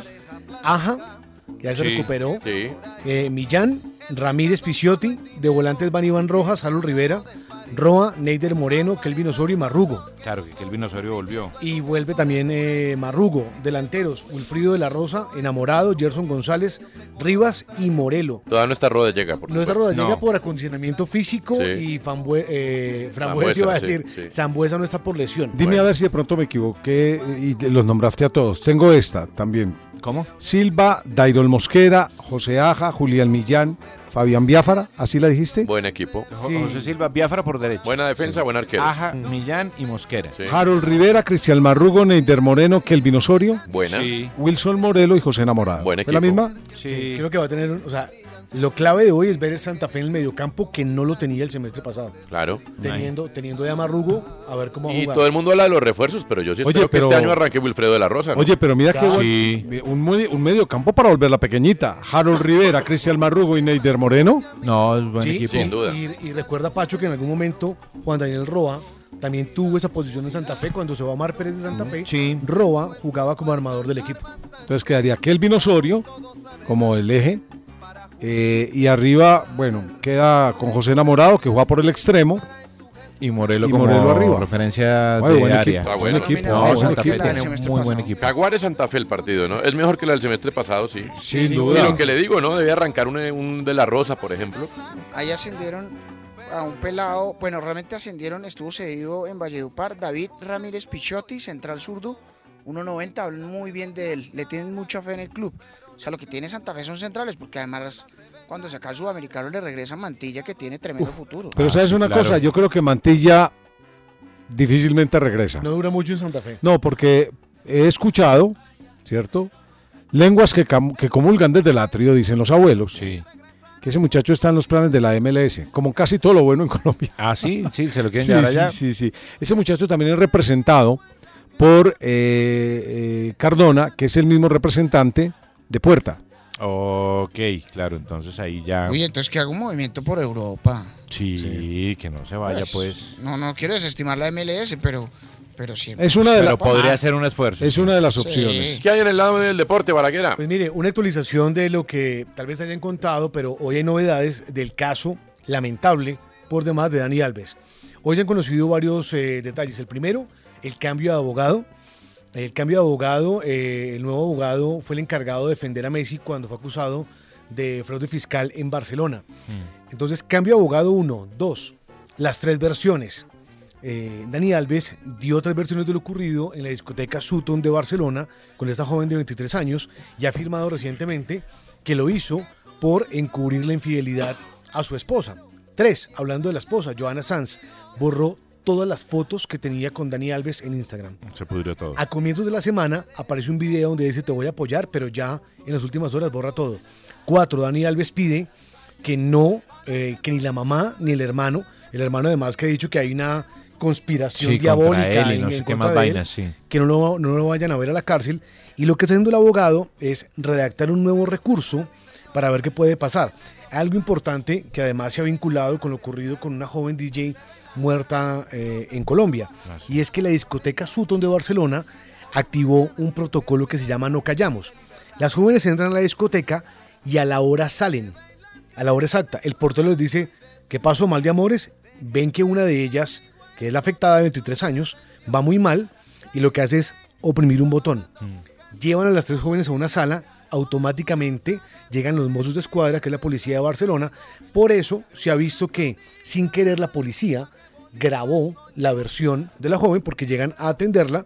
Aja, que ya se Sí. recuperó, Sí. Millán, Ramírez Picciotti, de volantes van Iván Rojas, Harold Rivera, Roa, Neider Moreno, Kelvin Osorio y Marrugo. Claro, que Kelvin Osorio volvió. Y vuelve también Marrugo, delanteros, Wilfrido de la Rosa, Enamorado, Gerson González, Rivas y Morelo. Toda nuestra rueda llega. Por Nuestra supuesto. rueda llega por acondicionamiento físico Sí. y Frambuesa Frambuesa, iba a sí, decir, sí. Sambuesa no está por lesión. Dime Bueno. a ver si de pronto me equivoqué y los nombraste a todos. Tengo esta también. ¿Cómo? Silva, Dairol Mosquera, José Aja, Julián Millán, Fabián Biafara, ¿así la dijiste? Buen equipo. Sí. José Silva, Biafara por derecha. Buena defensa, buen arquero. Aja, Millán y Mosquera. Sí. Harold Rivera, Cristian Marrugo, Neider Moreno, Kelvin Osorio, Buena. Sí. Wilson Morelo y José Enamorado. Buen ¿Fue la equipo. misma? Sí, creo que va a tener, o sea, lo clave de hoy es ver el Santa Fe en el mediocampo que no lo tenía el semestre pasado. Claro. Teniendo ya a Marrugo, a ver cómo va a Y jugar. todo el mundo habla de los refuerzos, pero yo sí Oye, espero que pero- este año arranque Wilfredo de la Rosa, ¿no? Oye, pero mira que Sí. un medio campo para volverla pequeñita. Harold Rivera, Cristian Marrugo y Neider Moreno. No, es buen Sí, equipo. sin duda. Y recuerda, Pacho, que en algún momento Juan Daniel Roa también tuvo esa posición en Santa Fe cuando se va Omar Pérez de Santa Fe. Roa jugaba como armador del equipo. Entonces quedaría Kelvin Osorio como el eje. Y arriba, bueno, queda con José Enamorado, que juega por el extremo. Y Morelo como arriba. referencia Bueno, de buen área. equipo, buen equipo. No, Santa Fe equipo. tiene un muy buen equipo. Jaguares Santa Fe el partido, ¿no? Es mejor que la del semestre pasado, sí. Sin Y duda. lo que le digo, ¿no? Debe arrancar un de la Rosa, por ejemplo. Ahí ascendieron a un pelado, bueno, realmente ascendieron, estuvo cedido en Valledupar, David Ramírez Pichotti, central zurdo, 1.90, hablan muy bien de él, le tienen mucha fe en el club. O sea, lo que tiene Santa Fe son centrales, porque además cuando saca al sudamericano le regresa Mantilla, que tiene tremendo futuro. Pero ¿sabes una cosa? Yo creo que Mantilla difícilmente regresa. No dura mucho en Santa Fe. No, porque he escuchado, ¿cierto? Lenguas que comulgan desde el atrio, dicen los abuelos. Sí. Que ese muchacho está en los planes de la MLS, como casi todo lo bueno en Colombia. Ah, sí, se lo quieren llevar allá. Sí. Ese muchacho también es representado por Cardona, que es el mismo representante de Puerta. Ok, claro, entonces ahí ya... Uy, entonces que haga un movimiento por Europa. Sí, que no se vaya, pues. No quiero desestimar la MLS, pero siempre. Es una de Pero podría ser un esfuerzo. Es una de las opciones. ¿Qué hay en el lado del deporte, Balaguera? Pues mire, una actualización de lo que tal vez hayan contado, pero hoy hay novedades del caso lamentable por demás de Dani Alves. Hoy se han conocido varios detalles. El primero, el cambio de abogado. El nuevo abogado fue el encargado de defender a Messi cuando fue acusado de fraude fiscal en Barcelona. Entonces, cambio de abogado 1, 2, las 3 versiones. Dani Alves dio 3 versiones de lo ocurrido en la discoteca Sutton de Barcelona con esta joven de 23 años y ha afirmado recientemente que lo hizo por encubrir la infidelidad a su esposa. 3, hablando de la esposa, Johanna Sanz, borró todas las fotos que tenía con Dani Alves en Instagram. Se pudrió todo. A comienzos de la semana aparece un video donde dice te voy a apoyar, pero ya en las últimas horas borra todo. 4, Dani Alves pide que que ni la mamá ni el hermano además que ha dicho que hay una conspiración diabólica en contra de él, que no lo vayan a ver a la cárcel. Y lo que está haciendo el abogado es redactar un nuevo recurso para ver qué puede pasar. Algo importante que además se ha vinculado con lo ocurrido con una joven DJ muerta en Colombia. Y es que la discoteca Sutton de Barcelona activó un protocolo que se llama No Callamos. Las jóvenes entran a la discoteca y a la hora salen, a la hora exacta. El portero les dice, ¿qué pasó? Mal de amores. Ven que una de ellas, que es la afectada de 23 años, va muy mal y lo que hace es oprimir un botón. Llevan a las 3 jóvenes a una sala, automáticamente llegan los Mossos de Escuadra, que es la policía de Barcelona. Por eso se ha visto que sin querer la policía grabó la versión de la joven porque llegan a atenderla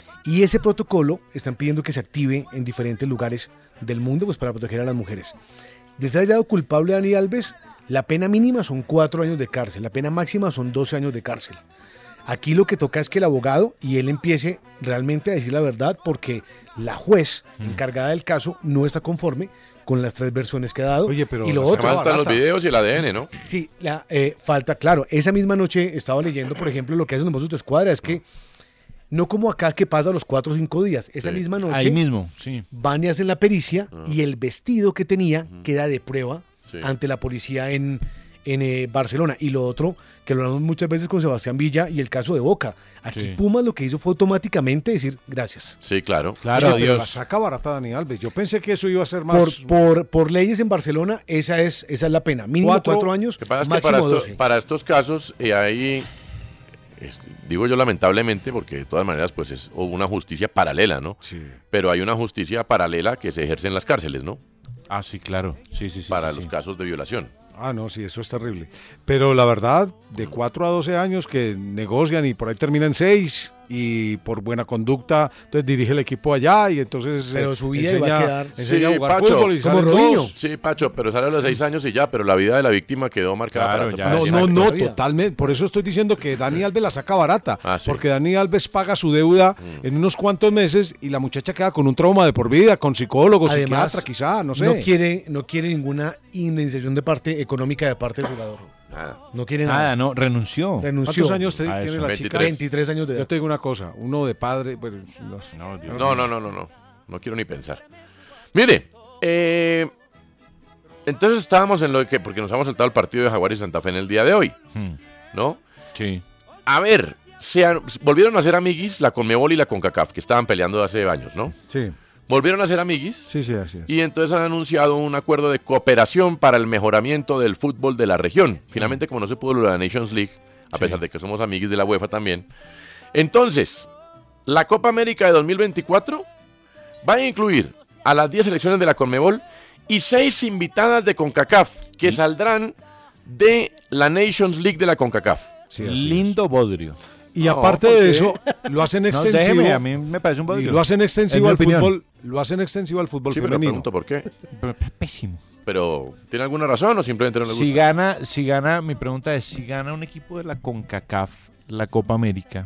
y ese protocolo están pidiendo que se active en diferentes lugares del mundo pues para proteger a las mujeres. De ser hallado culpable Dani Alves, la pena mínima son 4 años de cárcel, la pena máxima son 12 años de cárcel. Aquí lo que toca es que el abogado y él empiece realmente a decir la verdad porque la juez encargada del caso no está conforme con las 3 versiones que ha dado. Oye, pero y lo otro, además están los videos y el ADN, ¿no? Sí, falta, claro, esa misma noche estaba leyendo, por ejemplo, lo que hacen los Mossos de Escuadra, es que no como acá que pasa los 4 o 5 días, esa misma noche ahí mismo, sí. Van y hacen la pericia y el vestido que tenía queda de prueba ante la policía en Barcelona. Y lo otro, que lo hablamos muchas veces con Sebastián Villa y el caso de Boca. Aquí Pumas lo que hizo fue automáticamente decir gracias. Sí, claro. Claro, Dios. La saca barata Dani Alves. Yo pensé que eso iba a ser más... Por leyes en Barcelona, esa es la pena. Mínimo 4 años, que pasa es máximo que 12. Para estos casos hay... digo yo lamentablemente porque de todas maneras pues es una justicia paralela, ¿no? Sí. Pero hay una justicia paralela que se ejerce en las cárceles, ¿no? Ah, sí, claro. Sí. Para los casos de violación. Ah, no, sí, eso es terrible. Pero la verdad, de 4 a 12 años que negocian y por ahí terminan 6 y por buena conducta, entonces dirige el equipo allá y entonces pero su vida va a quedar enseña a jugar Pacho, fútbol y como Robinho. Sí, Pacho, pero sale a los 6 años y ya, pero la vida de la víctima quedó marcada claro, para No, totalmente. Por eso estoy diciendo que Dani Alves la saca barata. Porque Dani Alves paga su deuda en unos cuantos meses y la muchacha queda con un trauma de por vida, con psicólogo, además, psiquiatra, quizá, no sé. No quiere ninguna indemnización de parte económica de parte del jugador. No quiere nada. No, renunció. ¿Cuántos años tiene la 23. chica? 23 años de edad. Yo te digo una cosa, uno de padre... Bueno, no quiero ni pensar. Mire, entonces estábamos en lo que... Porque nos hemos saltado el partido de Jaguares y Santa Fe en el día de hoy, ¿no? Sí. A ver, volvieron a ser amiguis la Conmebol y la CONCACAF, que estaban peleando hace años, ¿no? Sí. Volvieron a ser amiguis. Sí, sí, así es. Y entonces han anunciado un acuerdo de cooperación para el mejoramiento del fútbol de la región. Finalmente, como no se pudo la Nations League, a pesar de que somos amiguis de la UEFA también. Entonces, la Copa América de 2024 va a incluir a las 10 selecciones de la Conmebol y 6 invitadas de CONCACAF que saldrán de la Nations League de la CONCACAF. Sí, Lindo bodrio. Y aparte de eso, lo hacen extensivo. Déjeme, a mí me parece un bodrio. Y lo hacen extensivo al opinión. fútbol. Lo hacen extensivo al fútbol Sí, pero femenino. pregunto por qué. Pésimo. Pero, ¿tiene alguna razón o simplemente no le gusta? Si gana, mi pregunta es, si gana un equipo de la CONCACAF, la Copa América,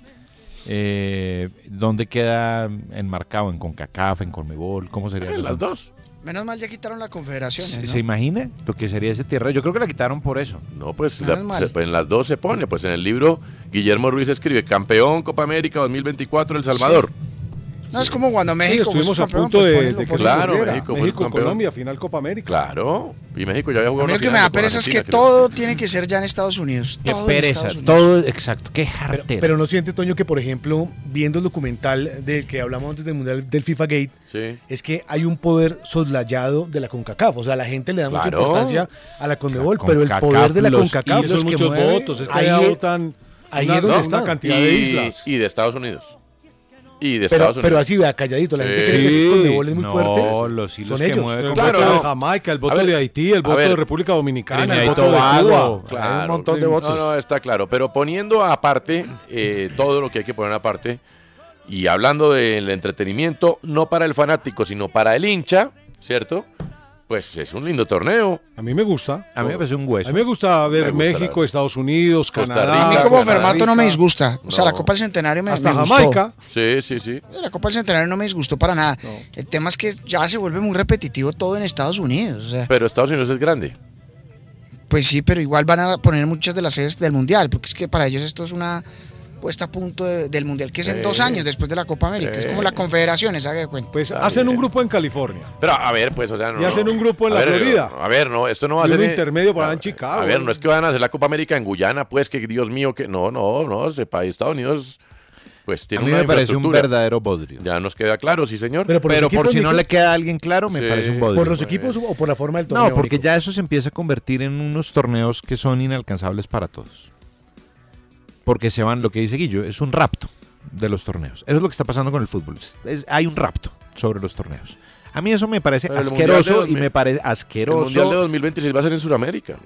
¿dónde queda enmarcado? ¿En CONCACAF, en Conmebol? ¿Cómo sería? Las dos. Menos mal ya quitaron la confederación. ¿Se imagina lo que sería ese tierra? Yo creo que la quitaron por eso. No, pues, pues en las dos se pone. Pues en el libro Guillermo Ruiz escribe campeón Copa América 2024 El Salvador. Sí. No, es como cuando México sí, estuvimos fue a campeón, punto pues de que Claro, ocurriera. México fue el campeón. Colombia, final Copa América. Claro, y México ya había A jugado mí una lo que me final da con pereza es que Argentina, todo tiene que ser ya en Estados Unidos. Qué Todo en pereza, Estados Unidos. todo, exacto, qué jartera. Pero no siente, Toño, que por ejemplo, viendo el documental del que hablamos antes del Mundial del FIFA Gate, Sí. es que hay un poder soslayado de la CONCACAF. O sea, la gente le da mucha Claro. importancia a la Conmebol, La pero el CONCACAF, poder de la los CONCACAF hilos Son que muchos mueve, votos. Es que ahí allá es- votan ahí una, es donde una está. cantidad de islas. Y de Estados Unidos. Y de Estados Unidos. Pero así, vea, calladito. La gente cree que ese Conmebol es muy fuerte. No, los hilos Son que ellos. mueve El Claro, voto de no. Jamaica, el voto A ver, de Haití, el voto ver. de República Dominicana, Trinidad el y voto de Tobago. Cuba. Claro. Hay un montón de votos. No, está claro. Pero poniendo aparte todo lo que hay que poner aparte y hablando del entretenimiento, no para el fanático, sino para el hincha, ¿cierto? Pues es un lindo torneo. A mí me gusta. A mí me parece un hueso. A mí me gusta ver Me gusta, México, la- Estados Unidos, Costa Canadá. Rica, A mí como Costa Fermato no me Rica. disgusta. O sea, No. la Copa del Centenario me Hasta gustó. Jamaica. Sí, sí, sí. La Copa del Centenario no me disgustó para nada. El tema es que ya se vuelve muy repetitivo todo en Estados Unidos. O sea, Pero Estados Unidos es grande. pues sí, pero igual van a poner muchas de las sedes del Mundial, porque es que para ellos esto es una puesta a punto del Mundial, que es en 2 años después de la Copa América. Es como la Confederación, haga de cuenta. Pues hacen un grupo en California. Pero a ver, pues, o sea, no. Y hacen un grupo en a la ver, Florida. A ver, no, esto no va a Y ser. un intermedio por allá en Chicago. A ver, no es que van a hacer la Copa América en Guyana, pues, que Dios mío, que. No, ese país, Estados Unidos, pues A tiene mí una me parece un infraestructura. verdadero bodrio. Ya nos queda claro, sí, señor. Pero por, los Pero por equipos, si no Nico, le queda a alguien claro, me Sí. parece un bodrio. ¿por los equipos o por la forma del torneo? No, porque Nico? ya eso se empieza a convertir en unos torneos que son inalcanzables para todos. Porque se van, lo que dice Guillo, es un rapto de los torneos. Eso es lo que está pasando con el fútbol. Hay un rapto sobre los torneos. A mí eso me parece Pero el Mundial de asqueroso y 2000 me parece El asqueroso. Mundial de 2026 va a ser en Sudamérica.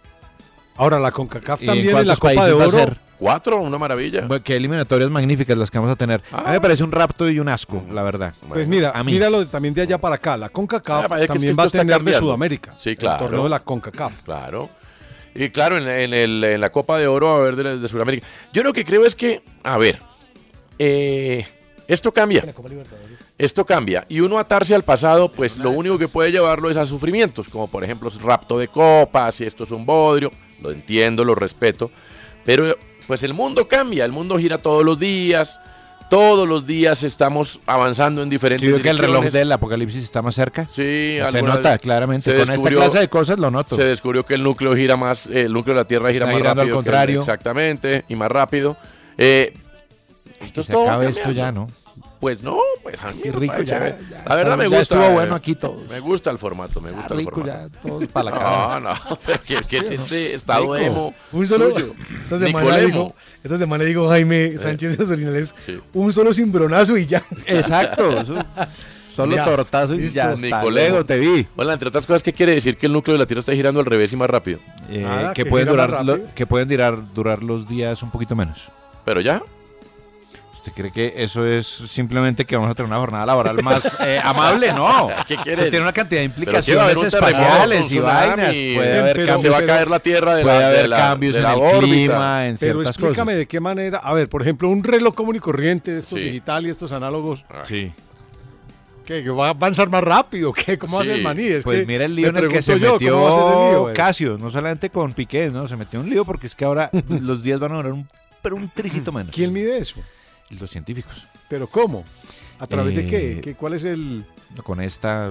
Ahora la CONCACAF ¿Y también en en la cuántos Copa de países va a Oro. ser? 4, una maravilla. Bueno, qué eliminatorias magníficas las que vamos a tener. A mí me parece un rapto y un asco, la verdad. Pues mira, a mí. míralo también de allá para acá. La CONCACAF Ah, es que también va a esto está tener de cambiando. Sudamérica. Sí, claro. El torneo de la CONCACAF. Claro. Y claro, en la Copa de Oro va a haber de Sudamérica. Yo lo que creo es que, a ver, esto cambia. Esto cambia. Y uno atarse al pasado, pues lo único que puede llevarlo es a sufrimientos, como por ejemplo rapto de copas, y esto es un bodrio. Lo entiendo, lo respeto. Pero pues el mundo cambia, el mundo gira todos los días. Todos los días estamos avanzando en diferentes ¿Sí veo que el reloj direcciones. del apocalipsis está más cerca? Sí, Se alguna nota vez claramente. se Con esta descubrió- clase de cosas lo noto. Se descubrió que el núcleo gira más, el núcleo de la Tierra gira Está más girando al rápido. contrario. Exactamente, y más rápido. Esto Que es se todo acabe esto cambiando. ya, ¿no? Pues no, pues a mí Sí, me rico, parece ya, chévere. ya La verdad está- me ya gusta. estuvo bueno aquí todos. Me gusta el formato, me gusta el rico, formato. ya, todos para la cara. No, pero ¿qué es este estado Rico. emo? Un solo. suyo? Esta semana digo Jaime Sánchez de los Orinales. Sí. Un solo cimbronazo y ya. Exacto. Solo Ya, tortazo y listo. ya. Hasta Nicolemo. luego, te vi. Bueno, entre otras cosas, ¿qué quiere decir que el núcleo de la Tierra está girando al revés y más rápido? Nada, Que que pueden gira más durar rápido. que pueden durar los días un poquito menos. Pero ya. ¿Usted cree que eso es simplemente que vamos a tener una jornada laboral más amable? No. ¿Qué quiere Eso decir? tiene una cantidad de Pero sí va a haber implicaciones un terremoto, espaciales un y tsunami, vainas. Puede haber pero- cambios, se va a caer la Tierra de puede la, haber de la, cambios de en la el órbita. clima, en Pero ciertas explícame cosas. de qué manera. A ver, por ejemplo, un reloj común y corriente de estos Sí. digital y estos análogos. Sí. Que va a avanzar más rápido. ¿Qué? ¿Cómo Sí. hace el maní? Es Pues que mira el lío me en el que se pregunto yo, ¿cómo va a ser el metió lío, Casio, no solamente con Piqué, ¿no? Se metió un lío porque es que ahora los días van a durar pero un tricito menos. ¿Quién mide eso? Los científicos. ¿Pero cómo? ¿A través de Eh, qué? ¿Cuál es el...? Con esta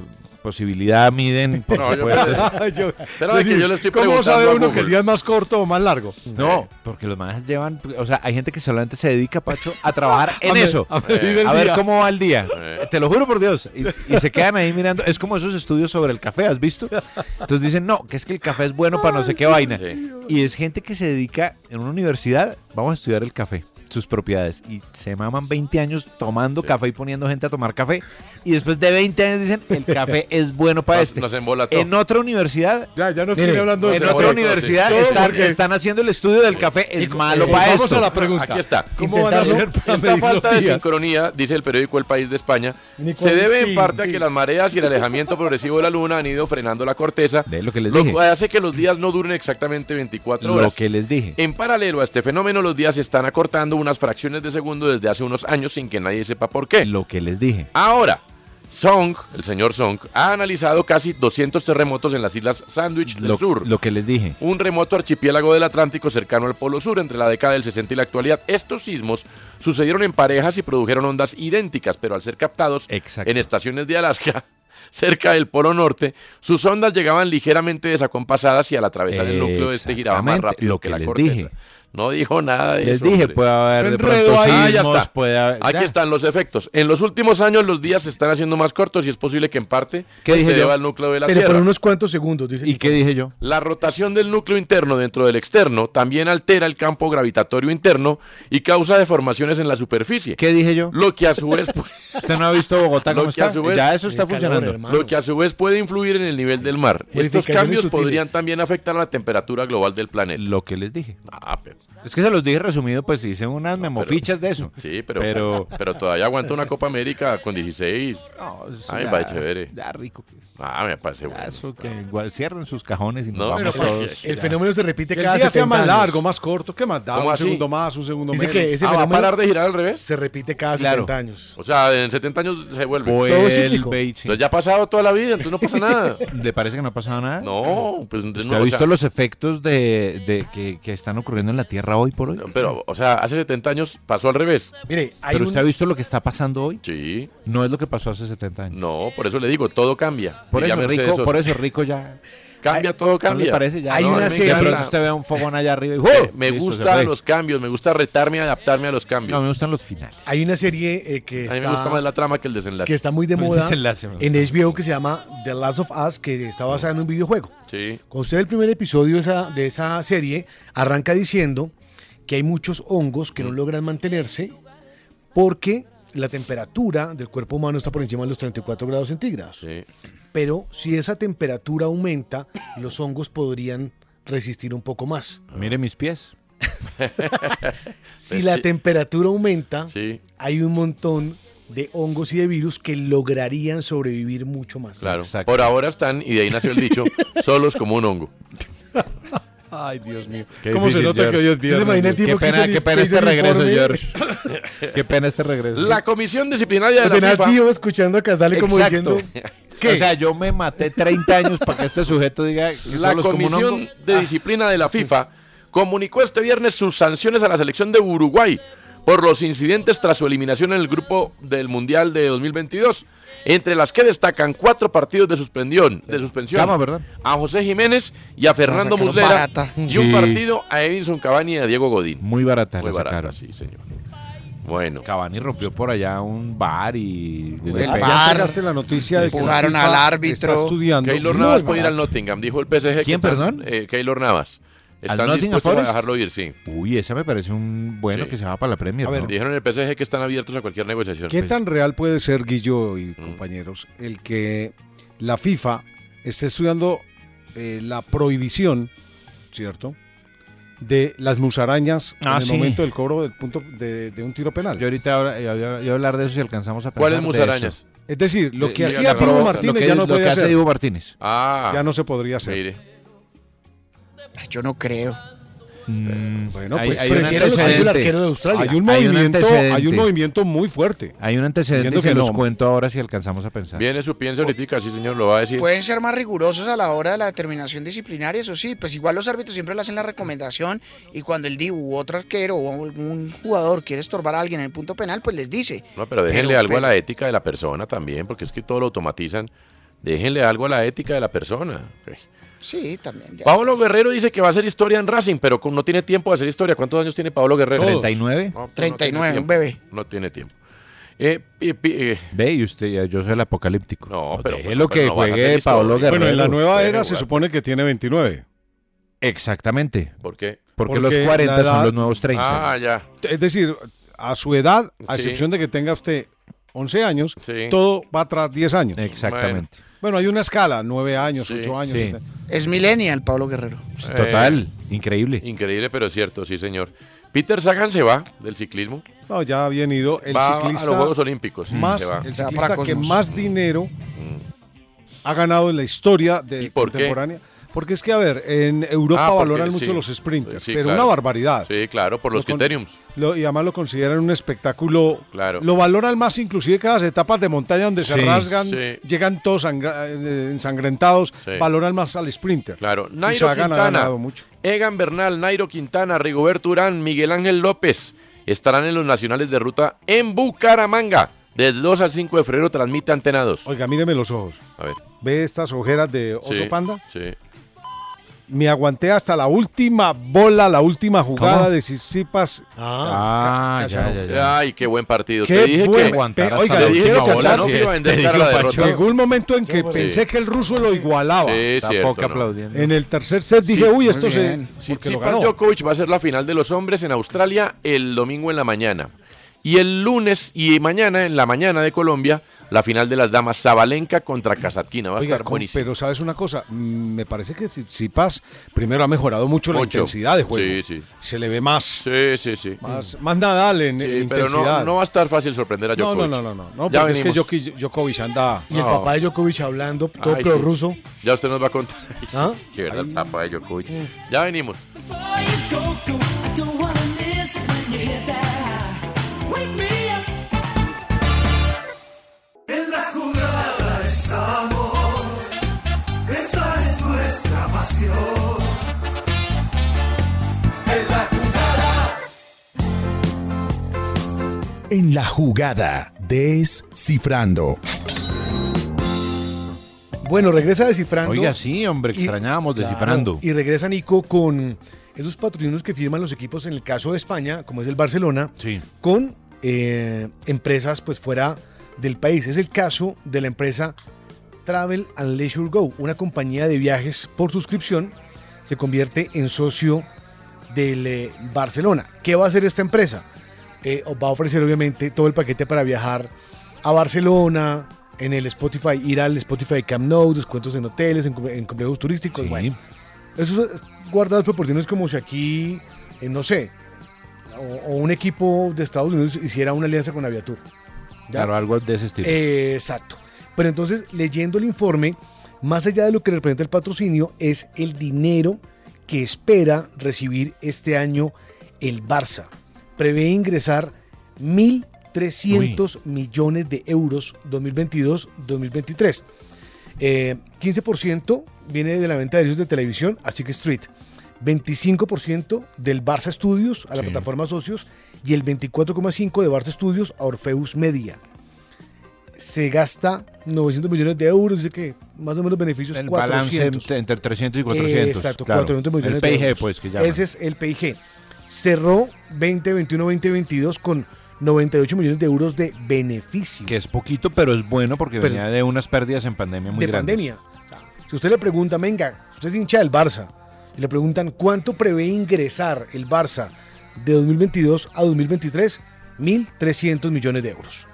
posibilidad miden, por No, supuesto. Pero es que yo le estoy ¿Cómo preguntando sabe a uno Google. que el día es más corto o más largo? No, porque los manes llevan, o sea, hay gente que solamente se dedica, Pacho, a trabajar en A eso. medir el A ver día. cómo va el día. Te lo juro por Dios. Y se quedan ahí mirando. Es como esos estudios sobre el café, ¿has visto? Entonces dicen, no, que es que el café es bueno para no sé qué vaina. Y es gente que se dedica en una universidad, vamos a estudiar el café, sus propiedades. Y se maman 20 años tomando café y poniendo gente a tomar café. Y después de 20 años dicen, el café es bueno para este. Nos embolató. En otra universidad, Ya no estoy hablando de en eso. otra universidad Todo porque- están haciendo el estudio del café, es malo para Vamos esto. a la pregunta. Aquí está. ¿Cómo van a hacer para Esta medir falta los de días? sincronía, dice el periódico El País de España, Nicole, se debe en sí, parte a sí. que las mareas y el alejamiento progresivo de la luna han ido frenando la corteza, Lo que les lo dije. cual hace que los días no duren exactamente 24 Lo horas. que les dije. En paralelo a este fenómeno, los días se están acortando unas fracciones de segundo desde hace unos años sin que nadie sepa por qué. Lo que les dije. Ahora, el señor Song, ha analizado casi 200 terremotos en las islas Sandwich del Sur. Lo que les dije. Un remoto archipiélago del Atlántico cercano al Polo Sur entre la década del 60 y la actualidad. Estos sismos sucedieron en parejas y produjeron ondas idénticas, pero al ser captados en estaciones de Alaska, cerca del Polo Norte, sus ondas llegaban ligeramente desacompasadas y al atravesar el núcleo este giraba más Exactamente, rápido lo que que la les corteza. dije. No dijo nada de Les eso. dije, hombre. puede haber de Enredo pronto ahí. Ya sismos, está. puede haber... Aquí ya. están los efectos. En los últimos años los días se están haciendo más cortos y es posible que en parte ¿Qué dije se yo? deba al núcleo de la Pero Tierra. por unos cuantos segundos, dice. ¿Y qué dije yo? La rotación del núcleo interno dentro del externo también altera el campo gravitatorio interno y causa deformaciones en la superficie. ¿Qué dije yo? Lo que a su vez ¿Usted no ha visto Bogotá cómo está? Ya eso está funcionando. Lo que a su vez puede influir en el nivel del mar. Estos Modificaciones cambios sutiles. podrían también afectar la temperatura global del planeta. Lo que les dije. Ah, pero, Es que se los dije resumido, pues hice unas memofichas de eso. sí, pero todavía aguanta una Copa América con 16. Ay, ya- va chévere. Ya rico que es. Ah, me parece bueno. Eso que igual cierren sus cajones y nos No, vamos pero todos. El fenómeno se repite Que el cada día sea 70 más años. largo, más corto. ¿Qué más da? ¿Cómo Un así? segundo más, un segundo Dice menos. que ese ¿va a fenómeno parar de girar al revés? se repite cada Claro. 70 años. O sea, en 70 años se vuelve. Todo es cíclico. Vuelve y- Entonces ya ha pasado toda la vida, entonces no pasa nada. ¿Le parece que no ha pasado nada? No, pues ¿Usted no, ha o visto sea, los efectos de que están ocurriendo en la Tierra hoy por hoy? pero, o sea, hace 70 años pasó al revés. Mire, hay ¿Pero un- usted ha visto lo que está pasando hoy? Sí. No es lo que pasó hace 70 años. No, por eso le digo, todo cambia. Por Diría eso, Mercedes rico, Sosa. por eso Rico ya... Cambia, todo ¿No cambia. le parece? Ya, Hay no, una de serie- pronto usted ve un fogón allá arriba y Me listo, se gustan fue. los cambios, me gusta retarme y adaptarme a los cambios. No, me gustan los finales. Hay una serie que A mí me gusta más la trama que el desenlace. que está muy de El moda desenlace, me en HBO que se llama The Last of Us, que está basada en un videojuego. Sí. Con usted el primer episodio de esa serie arranca diciendo que hay muchos hongos que no logran mantenerse porque la temperatura del cuerpo humano está por encima de los 34 grados centígrados. Sí. Pero si esa temperatura aumenta, los hongos podrían resistir un poco más. Mire mis pies. Si la temperatura aumenta, Sí, hay un montón de hongos y de virus que lograrían sobrevivir mucho más. claro. Exacto. Por ahora están, y de ahí nació el dicho, solos como un hongo. Ay, Dios mío. Qué ¿Cómo se difícil, nota que George. hoy es ¿Sí se imagina viernes? el tipo Qué que pena, hizo el- qué pena que este hizo el regreso, informe? George. Qué pena este regreso. La comisión disciplinaria de Lo la tenía FIFA... tío escuchando a Casale como Exacto. diciendo... ¿Qué? O sea, yo me maté 30 años para que este sujeto diga que La solos como un Comisión hongo. de Disciplina de la FIFA comunicó este viernes sus sanciones a la selección de Uruguay por los incidentes tras su eliminación en el grupo del Mundial de 2022, entre las que destacan 4 partidos de suspensión Cama, ¿verdad? a José Jiménez y a Fernando sacaron Muslera barata. y un Sí. partido a Edinson Cavani y a Diego Godín. Muy barata Muy la barata, sacaron. sí, señor. Bueno, Cavani rompió por allá un bar y... El Ya bar. pegaste la noticia de que la Empujaron FIFA al árbitro. está estudiando. Keylor No, Navas es puede ir al barato. Nottingham, dijo el PSG. que ¿Quién, están- perdón? Keylor Navas. ¿Al Están Nottingham dispuestos a Forest? dejarlo ir, sí. Uy, esa me parece un bueno Sí. que se va para la Premier. A ver, ¿no? Dijeron en el PSG que están abiertos a cualquier negociación. ¿Qué tan real puede ser, Guillo y compañeros, el que la FIFA esté estudiando la prohibición, ¿cierto?, de las musarañas en el sí. momento del cobro del punto de un tiro penal? Yo ahorita iba a hablar de eso si alcanzamos a pensar ¿Cuáles de musarañas? eso. Es decir, lo que Dígale hacía a Diego Roberto, Martínez Lo que, ya no lo puede que hace hacer. Diego Martínez. Ah, Ya no se podría hacer. mire. Yo no creo. Bueno, Hay- pues hay un Prefiero lo que hizo el antecedente. arquero de Australia. hay un Hay un movimiento, antecedente. hay un movimiento muy fuerte. Hay un antecedente Diciendo y se que los no. cuento ahora si alcanzamos a pensar. Viene su piensa ahorita, sí señor, lo va a decir. Pueden ser más rigurosos a la hora de la determinación disciplinaria, eso sí, pues igual los árbitros siempre le hacen la recomendación y cuando el DIU u otro arquero o algún jugador quiere estorbar a alguien en el punto penal, pues les dice. No, pero déjenle algo pero- a la ética de la persona también, porque es que todo lo automatizan. Déjenle algo a la ética de la persona. Sí, también. Ya. Pablo Guerrero dice que va a hacer historia en Racing, pero no tiene tiempo de hacer historia. ¿Cuántos años tiene Pablo Guerrero? 39. No, 39, un bebé. No tiene tiempo. Ve, y usted, yo soy el apocalíptico. No, pero lo que no van a juegue hacer Pablo historia. Guerrero. Bueno, en la nueva puede era se jugar. supone que tiene 29. Exactamente. ¿Por qué? Porque los 40 la edad- son los nuevos 30. Ah, ya. Es decir, a su edad, a Sí. excepción de que tenga usted 11 años, Sí. todo va atrás 10 años. Exactamente. Bueno, hay una escala, 9 años, 8 años. Sí. Es millennial, Pablo Guerrero. Total, increíble. Increíble, pero cierto, sí, señor. Peter Sagan se va del ciclismo. No, ya ha venido el Va ciclista a los Juegos Olímpicos. más, Se va. el Se va ciclista para que Cosmos. más dinero ha ganado en la historia de por qué? contemporánea. Porque es que, a ver, en Europa Porque, valoran mucho sí. los sprinters, Sí, pero claro. una barbaridad. Sí, claro, por los criteriums. Y además lo consideran un espectáculo. Claro. Lo valoran más inclusive que las etapas de montaña donde se Sí, rasgan, sí. llegan todos ensangrentados, Sí. valoran más al sprinter. Claro. Y Nairo Sagan ha Quintana, ganado mucho. Egan Bernal, Nairo Quintana, Rigoberto Urán, Miguel Ángel López estarán en los nacionales de ruta en Bucaramanga. Del 2 al 5 de febrero transmite Antena 2. Oiga, míreme los ojos. A ver. ¿Ve estas ojeras de oso Sí, panda? Sí. Me aguanté hasta la última bola, la última jugada ¿Cómo? de Tsitsipas. Ya. Ay, qué buen partido. Qué Te dije buen- que aguantar hasta oiga, la te dije quiero que cachar- Bola no iba a vender cara a la derrota. Llegó un momento en que Sí. pensé que el ruso lo igualaba. Sí, Tampoco cierto. ¿no? aplaudiendo. En el tercer set dije, Sí, uy, esto muy se... bien. porque lo Tsitsipas ganó. Djokovic va a ser la final de los hombres en Australia el domingo en la mañana. Y el lunes y mañana, en la mañana de Colombia, la final de las damas, Sabalenka contra Kasatkina. Va a Oiga, estar buenísimo. pero ¿sabes una cosa? Me parece que Tsitsipas primero ha mejorado mucho la Mucho. intensidad de juego. Sí, sí. Se le ve más, Sí. más Nadal en Sí, en pero intensidad. no va a estar fácil sorprender a No, Djokovic. no, Ya porque es que venimos. Djokovic anda... Y el No. papá de Djokovic hablando, todo Ay, prorruso. sí. Ya usted nos va a contar. ¿Ah? Qué verdad, el papá de Djokovic. Ya venimos. En la jugada estamos, esa es nuestra pasión. En la jugada. En la jugada, Descifrando. Bueno, regresa Descifrando. Oiga, sí, hombre, Y- extrañábamos claro, Descifrando. Y regresa Nico con esos patrocinios que firman los equipos en el caso de España, como es el Barcelona, Sí. con empresas pues fuera del país. Es el caso de la empresa Travel and Leisure Go, una compañía de viajes por suscripción, se convierte en socio del Barcelona. ¿Qué va a hacer esta empresa? Va a ofrecer obviamente todo el paquete para viajar a Barcelona, en el Spotify, ir al Spotify Camp Nou, descuentos en hoteles, en complejos turísticos. Sí. Bueno, eso es guardadas proporciones como si aquí, no sé, o un equipo de Estados Unidos hiciera una alianza con Aviatur. ¿Ya? Claro, algo de ese estilo. Exacto. Pero entonces, leyendo el informe, más allá de lo que representa el patrocinio, es el dinero que espera recibir este año el Barça. Prevé ingresar 1.300 millones de euros 2022-2023. 15% viene de la venta de derechos de televisión a Six Street. 25% del Barça Studios a la Sí. plataforma Socios y el 24,5% de Barça Studios a Orpheus Media. Se gasta 900 millones de euros, dice que más o menos beneficios El 400. balance entre 300 y 400. Exacto, claro. 400 millones El de PIG, euros. pues, que llaman. Ese es el PIG. Cerró 2021-2022 con 98 millones de euros de beneficio. Que es poquito, pero es bueno porque Pero- venía de unas pérdidas en pandemia muy de grandes. pandemia. Si usted le pregunta, venga, usted es hincha del Barça, y le preguntan cuánto prevé ingresar el Barça de 2022 a 2023, 1.300 millones de euros.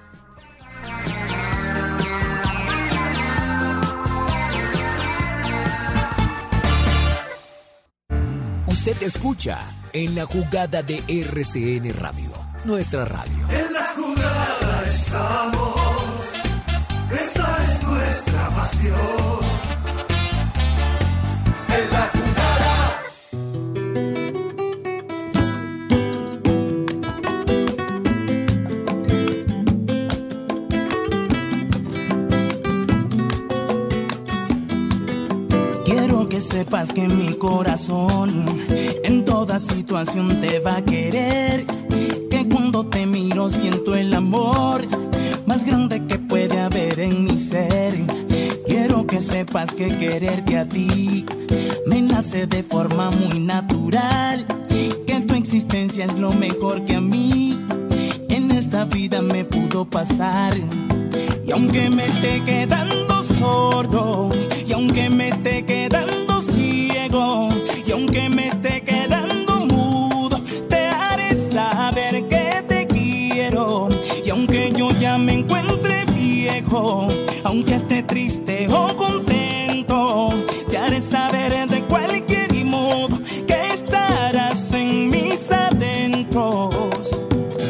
Usted escucha En la Jugada de RCN Radio, nuestra radio. En la jugada estamos, esa es nuestra pasión. En la jugada. Quiero que sepas que mi corazón en toda situación te va a querer. Que cuando te miro siento el amor más grande que puede haber en mi ser. Quiero que sepas que quererte a ti me nace de forma muy natural, que tu existencia es lo mejor que a mí en esta vida me pudo pasar. Y aunque me esté quedando sordo, y aunque me esté quedando ciego, y aunque me esté quedando mudo, te haré saber que te quiero. Y aunque yo ya me encuentre viejo, aunque esté triste o contento, te haré saber de cualquier modo que estarás en mis adentros.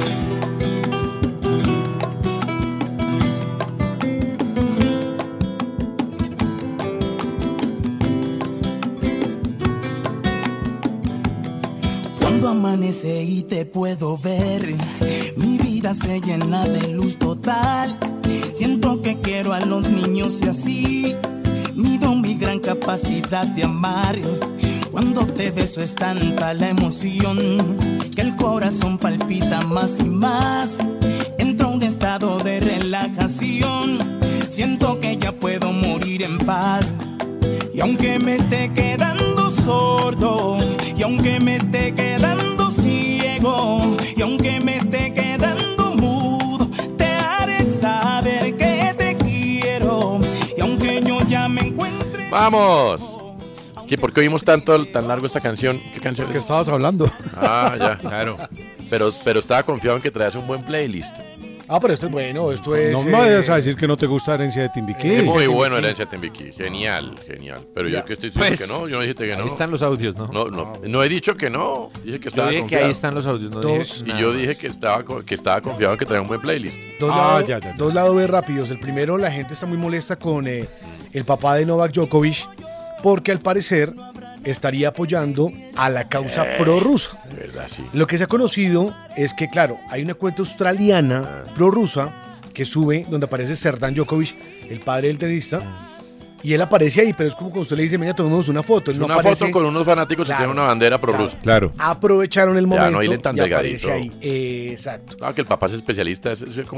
Cuando amanece y te puedo ver, mi vida se llena de luz total. Siento que quiero a los niños y así mido mi gran capacidad de amar. Cuando te beso es tanta la emoción que el corazón palpita más y más. Entro a un estado de relajación, siento que ya puedo morir en paz. Y aunque me esté quedando sordo, y aunque me esté quedando ciego, y aunque me esté quedando mudo, te haré saber que te quiero. Y aunque yo ya me encuentre... ¡Vamos! ¿Y por qué oímos tan largo esta canción? ¿Qué canción es? ¿Qué estabas hablando? Ah, ya, claro. Pero estaba confiado en que traías un buen playlist. Ah, pero esto es bueno, esto es... No me vayas a decir que no te gusta Herencia de Timbiquí. Es muy bueno Herencia de Timbiquí, genial. Pero yo que estoy diciendo que no, yo no dije que no. Ahí están los audios, ¿no? No he dicho que no, dije que estaba dije confiado. que ahí están los audios, no dije Y yo dije que estaba confiado en que traía un buen playlist. Dos lados B rápidos. El primero, la gente está muy molesta con el papá de Novak Djokovic, porque al parecer estaría apoyando a la causa prorrusa. De verdad, sí. Lo que se ha conocido es que, claro, hay una cuenta australiana prorrusa que sube donde aparece Serdar Djokovic, el padre del tenista, y él aparece ahí, pero es como cuando usted le dice, mira, tomemos una foto. Él no una aparece, foto con unos fanáticos que tienen una bandera prorrusa. Claro. Aprovecharon el momento Ya no hay tan y delgadito. aparece ahí. Exacto. Claro que el papá es especialista,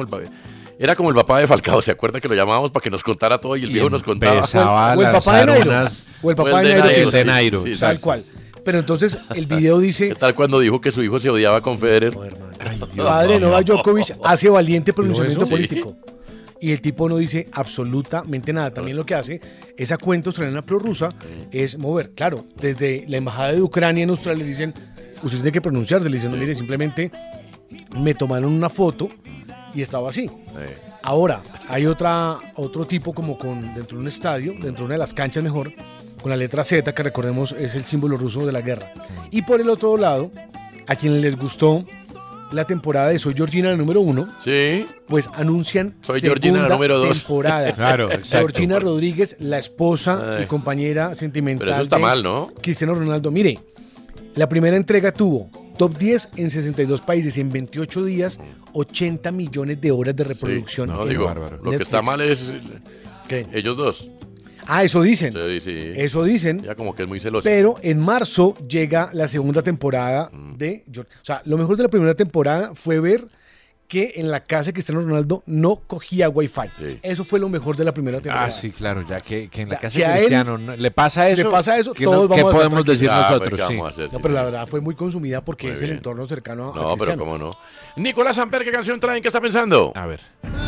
era como el papá de Falcao, ¿se acuerda que lo llamábamos para que nos contara todo y el viejo nos contaba? O el papá de Nairo. O el papá de Nairo. El de Nairo. Sí, tal cual. Pero entonces el video dice... ¿Qué tal cuando dijo que su hijo se odiaba con Federer? Padre Novak Djokovic hace valiente pronunciamiento político. Y el tipo no dice absolutamente nada. También lo que hace esa cuenta australiana prorrusa es mover. Claro, desde la embajada de Ucrania en Australia le dicen, usted tiene que pronunciarse. Le dicen, no, mire, simplemente me tomaron una foto y estaba así. Ahora, hay otro tipo como dentro de un estadio, dentro de una de las canchas mejor, con la letra Z, que recordemos es el símbolo ruso de la guerra. Y por el otro lado, a quienes les gustó la temporada de Soy Georgina, la número 1, sí, pues anuncian Soy Georgina, la número 2. temporada. Claro, exacto. Georgina Rodríguez, la esposa y compañera sentimental Pero eso está de mal, ¿no? Cristiano Ronaldo. Mire, la primera entrega tuvo top 10 en 62 países, en 28 días, 80 millones de horas de reproducción. Sí, no, digo, lo que está mal es ellos dos. Ah, eso dicen. Sí. Eso dicen. Ya como que es muy celoso. Pero en marzo llega la segunda temporada de... O sea, lo mejor de la primera temporada fue ver que en la casa de Cristiano Ronaldo no cogía Wi-Fi. Sí. Eso fue lo mejor de la primera temporada. Ah, sí, claro, ya que en la casa si de Cristiano le pasa eso, todos vamos ¿qué a podemos decir nosotros? Pues, sí. vamos a hacer, No, pero la verdad fue muy consumida porque muy es bien. El entorno cercano a Cristiano. No, pero cómo no. Nicolás Samper, ¿qué canción traen? ¿Qué está pensando? A ver.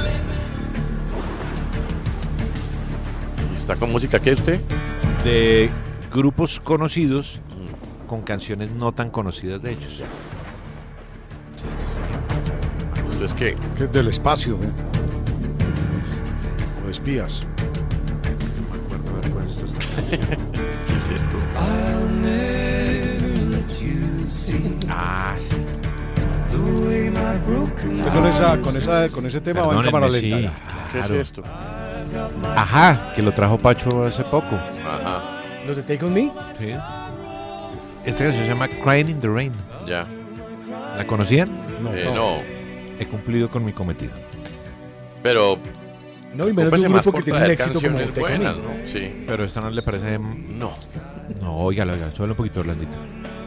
¿Está con música qué usted? De grupos conocidos con canciones no tan conocidas de ellos. Esto es que es del espacio, ¿eh? O espías. No me acuerdo a ver cuál es esto. ¿Qué es esto? Ah, sí. Usted con ese tema va en cámara lenta. Sí, ¿Qué es esto? Ajá, que lo trajo Pacho hace poco. Ajá. ¿Los de Take On Me? Sí. Esta canción se llama Crying in the Rain. Ya. ¿La conocían? No. He cumplido con mi cometido. Pero... No, y menos de un grupo que tiene un éxito como Take On Me. ¿no? Sí. Pero esta no le parece... No. No, oiga, suele un poquito, Orlandito.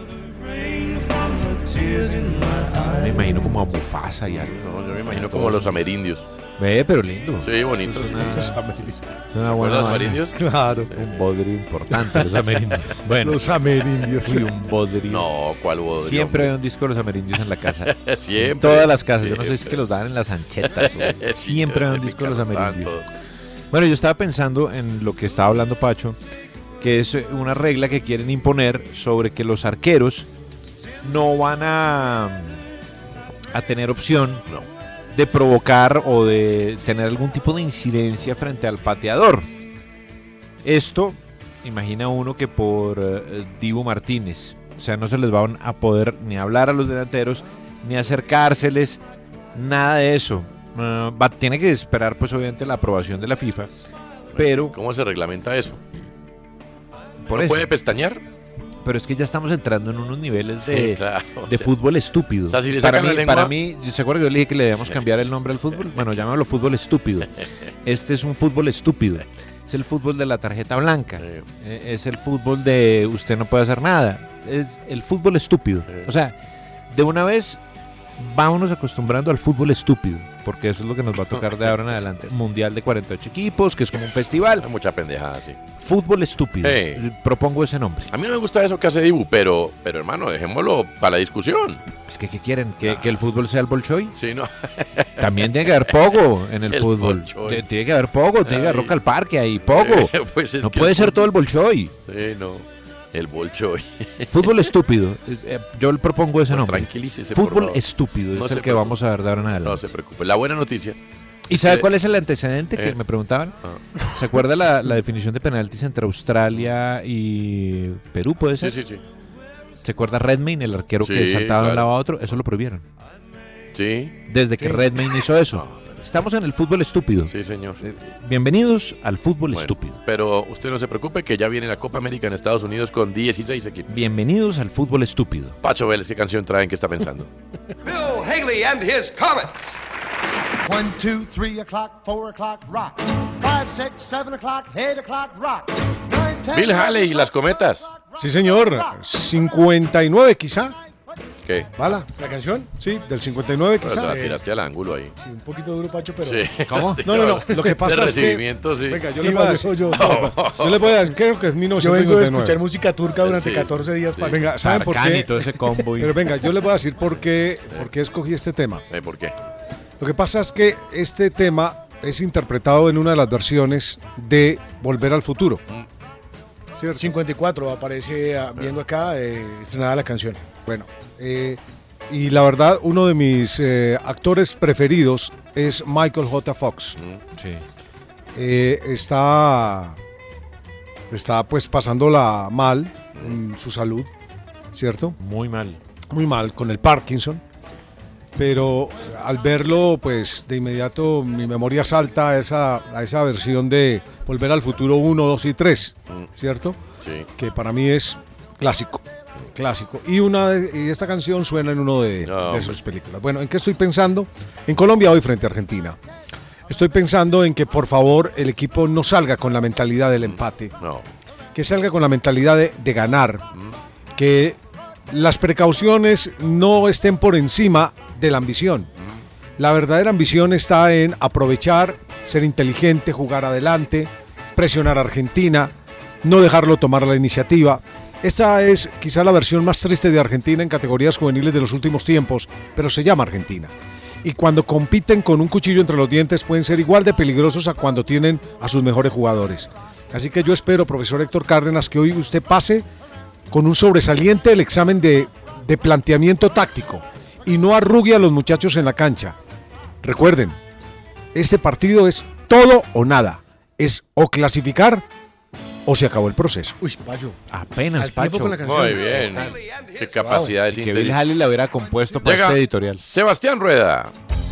Me imagino como a Mufasa y algo. No, yo me imagino como los amerindios. Ve, pero lindo. Sí, bonito. Es Una buena los amerindios? Claro. Un bodrio importante, los amerindios. Bueno. Los amerindios. Uy, un bodrio. No, ¿cuál bodrio? Siempre hay un disco de los amerindios en la casa. Siempre. En todas las casas. Siempre. Yo no sé si es que los dan en las anchetas. Siempre hay un disco de los amerindios. Todos. Bueno, yo estaba pensando en lo que estaba hablando Pacho, que es una regla que quieren imponer sobre que los arqueros no van a tener opción de provocar o de tener algún tipo de incidencia frente al pateador. Esto, imagina uno que por Dibu Martínez, o sea, no se les va a poder ni hablar a los delanteros, ni acercárseles, nada de eso. Tiene que esperar, pues, obviamente, la aprobación de la FIFA, pero... ¿Cómo se reglamenta eso? Por ¿No eso. puede pestañear? Pero es que ya estamos entrando en unos niveles de, Sí, claro, de fútbol estúpido. O sea, si le sacan la lengua... para mí, ¿se acuerda que yo le dije que le debíamos cambiar el nombre al fútbol? Bueno, llámalo fútbol estúpido. Este es un fútbol estúpido. Es el fútbol de la tarjeta blanca. Es el fútbol de usted no puede hacer nada. Es el fútbol estúpido. O sea, de una vez vámonos acostumbrando al fútbol estúpido, porque eso es lo que nos va a tocar de ahora en adelante. Mundial de 48 equipos, que es como un festival. Hay mucha pendejada, sí. Fútbol estúpido. Propongo ese nombre. A mí no me gusta eso que hace Dibu, pero hermano, dejémoslo para la discusión. Es que, ¿qué quieren? ¿Que el fútbol sea el Bolshoi? Sí, no. También tiene que haber pogo en el fútbol. Bolshoi. Tiene que haber pogo, tiene que haber rock al parque ahí, pogo. Pues es no que puede el ser fútbol- todo el Bolshoi. Sí, no. El Bolshoi. Fútbol estúpido. Yo le propongo ese Bueno, nombre. tranquilícese, por Fútbol favor. estúpido No es se el que preocupe. vamos a ver de ahora en adelante. No se preocupe. La buena noticia. ¿Y sabe cuál es el antecedente que Eh. me preguntaban? ¿Se acuerda la definición de penaltis entre Australia y Perú, puede ser? Sí, sí, sí. ¿Se acuerda Redmayne, el arquero que Sí, saltaba de un claro. lado a otro? Eso lo prohibieron. Sí. Desde que Sí. Redmayne hizo eso. Estamos en el fútbol estúpido. Sí, señor. Bienvenidos al fútbol Bueno, estúpido. Pero usted no se preocupe que ya viene la Copa América en Estados Unidos con 16 equipos. Bienvenidos al fútbol estúpido. Pacho Vélez, ¿qué canción traen? ¿Qué está pensando? Bill Haley and his Comets. 1, 2, 3 o'clock, 4 o'clock, rock. 5, 6, 7 o'clock, 8 o'clock, rock. 9, 10, Bill Haley y las cometas. Sí, señor. 59 quizá. ¿Qué? ¿Bala? ¿La canción? Sí, del 59 Pero quizá. te la tiraste al ángulo ahí. Sí, un poquito duro, Pacho, pero... Sí. ¿Cómo? No. Lo que pasa De es que... recibimiento, sí. Venga, yo Sí, le voy a no, decir... yo- Yo le voy a decir, creo que es Yo vengo de 1959. escuchar música turca durante Sí. 14 días, Pacho. Venga, ¿saben por Arcán qué? y todo ese combo. Pero venga, yo le voy a decir por qué escogí este tema. ¿Por qué? Lo que pasa es que este tema es interpretado en una de las versiones de Volver al Futuro. ¿Cierto? 54 aparece viendo acá, estrenada la canción. Bueno, y la verdad, uno de mis actores preferidos es Michael J. Fox. Sí. Está pues pasándola mal en su salud, ¿cierto? Muy mal. Muy mal, con el Parkinson. Pero al verlo, pues de inmediato mi memoria salta a esa versión de Volver al Futuro 1, 2 y 3, ¿cierto? Sí. Que para mí es clásico. Clásico. Y esta canción suena en uno de sus películas. Bueno, ¿en qué estoy pensando? En Colombia hoy frente a Argentina. Estoy pensando en que por favor el equipo no salga con la mentalidad del empate. No. Que salga con la mentalidad de ganar. Que las precauciones no estén por encima de la ambición. La verdadera ambición está en aprovechar, ser inteligente, jugar adelante, presionar a Argentina, no dejarlo tomar la iniciativa. Esta es quizá la versión más triste de Argentina en categorías juveniles de los últimos tiempos, pero se llama Argentina. Y cuando compiten con un cuchillo entre los dientes pueden ser igual de peligrosos a cuando tienen a sus mejores jugadores. Así que yo espero, profesor Héctor Cárdenas, que hoy usted pase con un sobresaliente el examen de planteamiento táctico y no arrugue a los muchachos en la cancha. Recuerden, este partido es todo o nada. Es o clasificar o se acabó el proceso. Uy, Pacho. Apenas, Al tiempo Pacho. con la canción. Muy bien. Qué capacidad Y que Bill Haley la hubiera compuesto para Llega este editorial. Sebastián Rueda.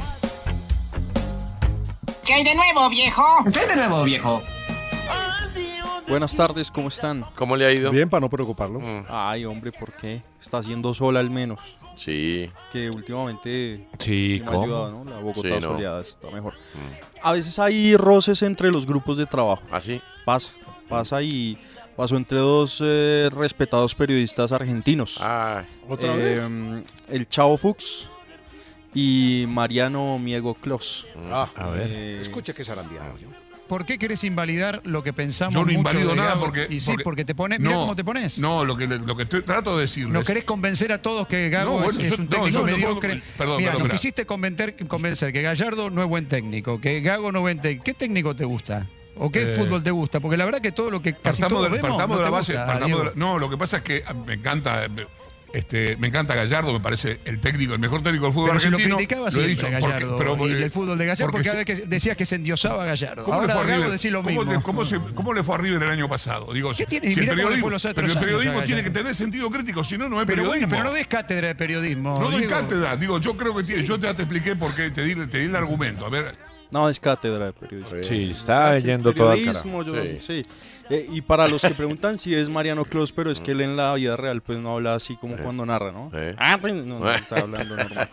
¿Qué hay de nuevo, viejo? ¿Qué hay de nuevo, viejo? Buenas tardes, ¿cómo están? ¿Cómo le ha ido? Bien, para no preocuparlo. Ay, hombre, ¿por qué? Está haciendo sol al menos. Sí. Que últimamente Sí, me ha ¿cómo? ayudado, ¿no? La Bogotá Sí, no. soleada está mejor. A veces hay roces entre los grupos de trabajo. ¿Ah, sí? Pasa y pasó entre dos respetados periodistas argentinos. ¿Otra vez? El Chavo Fuchs y Mariano Miego Clos. A ver. Escuche que zarandeado. ¿Por qué querés invalidar lo que pensamos? Yo no mucho invalido de nada Gago? porque... Y sí, porque te pones... Mirá cómo te pones. No, lo que trato de decirles... ¿No querés convencer a todos que Gago es un técnico mediocre? Mira, nos quisiste convencer que Gallardo no es buen técnico, que Gago no es buen técnico. ¿Qué técnico te gusta? ¿O qué fútbol te gusta? Porque la verdad que todo lo que casi todos vemos partamos no de la te base. gusta, No, lo que pasa es que me encanta Gallardo, me parece el mejor técnico del fútbol argentino. Pero lo criticaba siempre a Gallardo y el fútbol de Gallardo porque cada vez que decías que se endiosaba a Gallardo. Ahora Gallardo decís lo mismo. ¿Cómo le fue a River el año pasado? Digo, ¿Qué tiene? Si pero el periodismo tiene que tener sentido crítico, si no, no es periodismo. Bueno, pero no des cátedra de periodismo. No doy cátedra, digo, yo creo que tiene. Yo te expliqué por qué, te di el argumento. A ver. No, es cátedra de periodismo. Sí, está leyendo todo el periodismo, sí. Y para los que preguntan si es Mariano Clos, pero es que él en la vida real pues no habla así como cuando narra, ¿no? No está hablando normal.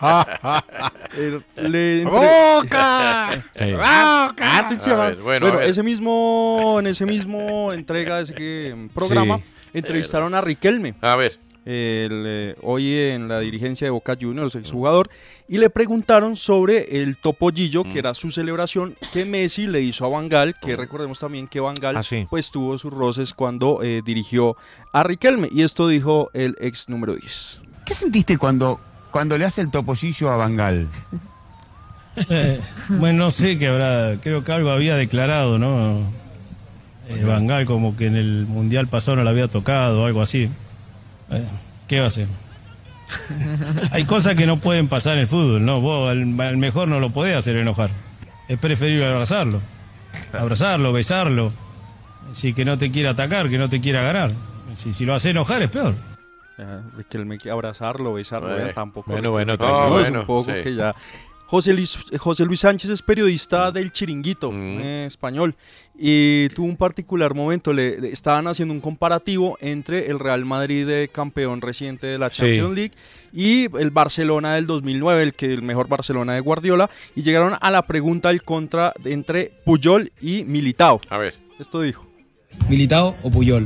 ¡Boca! Bueno, en ese mismo entrega de ese programa entrevistaron a Riquelme. A ver. Hoy en la dirigencia de Boca Juniors, exjugador, y le preguntaron sobre el topollillo, que era su celebración que Messi le hizo a Van Gaal, que recordemos también que Van Gaal pues tuvo sus roces cuando dirigió a Riquelme, y esto dijo el ex número 10. ¿Qué sentiste cuando le hace el topollillo a Van Gaal? Bueno, no sé creo que algo había declarado, ¿no? Van Gaal como que en el Mundial pasado no le había tocado, algo así. ¿Qué va a hacer? Hay cosas que no pueden pasar en el fútbol, ¿no? Vos al mejor no lo podés hacer enojar. Es preferible abrazarlo, besarlo. Si que no te quiera atacar, que no te quiera ganar. Si lo hace enojar es peor. Riquelme, abrazarlo, besarlo, tampoco. Bueno, un poco que ya... José Luis Sánchez es periodista del Chiringuito español y tuvo un particular momento, le estaban haciendo un comparativo entre el Real Madrid campeón reciente de la Champions League y el Barcelona del 2009, el mejor Barcelona de Guardiola, y llegaron a la pregunta del contra entre Puyol y Militao. A ver. Esto dijo. ¿Militao o Puyol?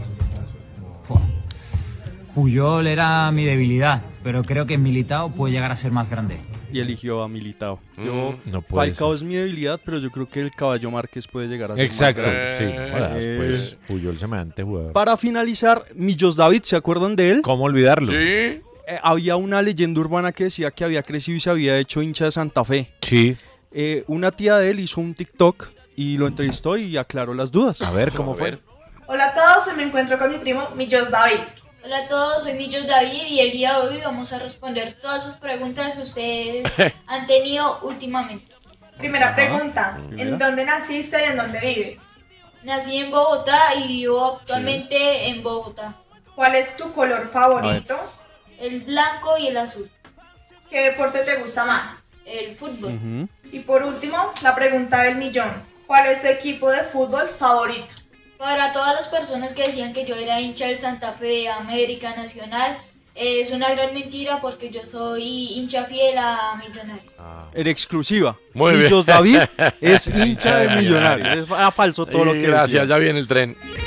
Puyol era mi debilidad, pero creo que Militao puede llegar a ser más grande. Y eligió a Militao. Falcao es mi debilidad, pero yo creo que el Caballo Márquez puede llegar a ser exacto, más grande. Sí. Pues Puyol semejante jugador. Para finalizar, Millos David, ¿se acuerdan de él? ¿Cómo olvidarlo? Sí. Había una leyenda urbana que decía que había crecido y se había hecho hincha de Santa Fe. Sí. Una tía de él hizo un TikTok y lo entrevistó y aclaró las dudas. A ver, ¿cómo fue? Hola a todos, hoy me encuentro con mi primo Millos David. Hola a todos, soy Millos David y el día de hoy vamos a responder todas sus preguntas que ustedes han tenido últimamente. Primera pregunta, ¿en dónde naciste y en dónde vives? Nací en Bogotá y vivo actualmente en Bogotá. ¿Cuál es tu color favorito? El blanco y el azul. ¿Qué deporte te gusta más? El fútbol. Y por último, la pregunta del millón. ¿Cuál es tu equipo de fútbol favorito? Para todas las personas que decían que yo era hincha del Santa Fe, América, Nacional, es una gran mentira porque yo soy hincha fiel a Millonarios. En exclusiva. Muy bien. Millos David es hincha de Millonarios. Es falso todo lo que Gracias, decía. ya viene el tren.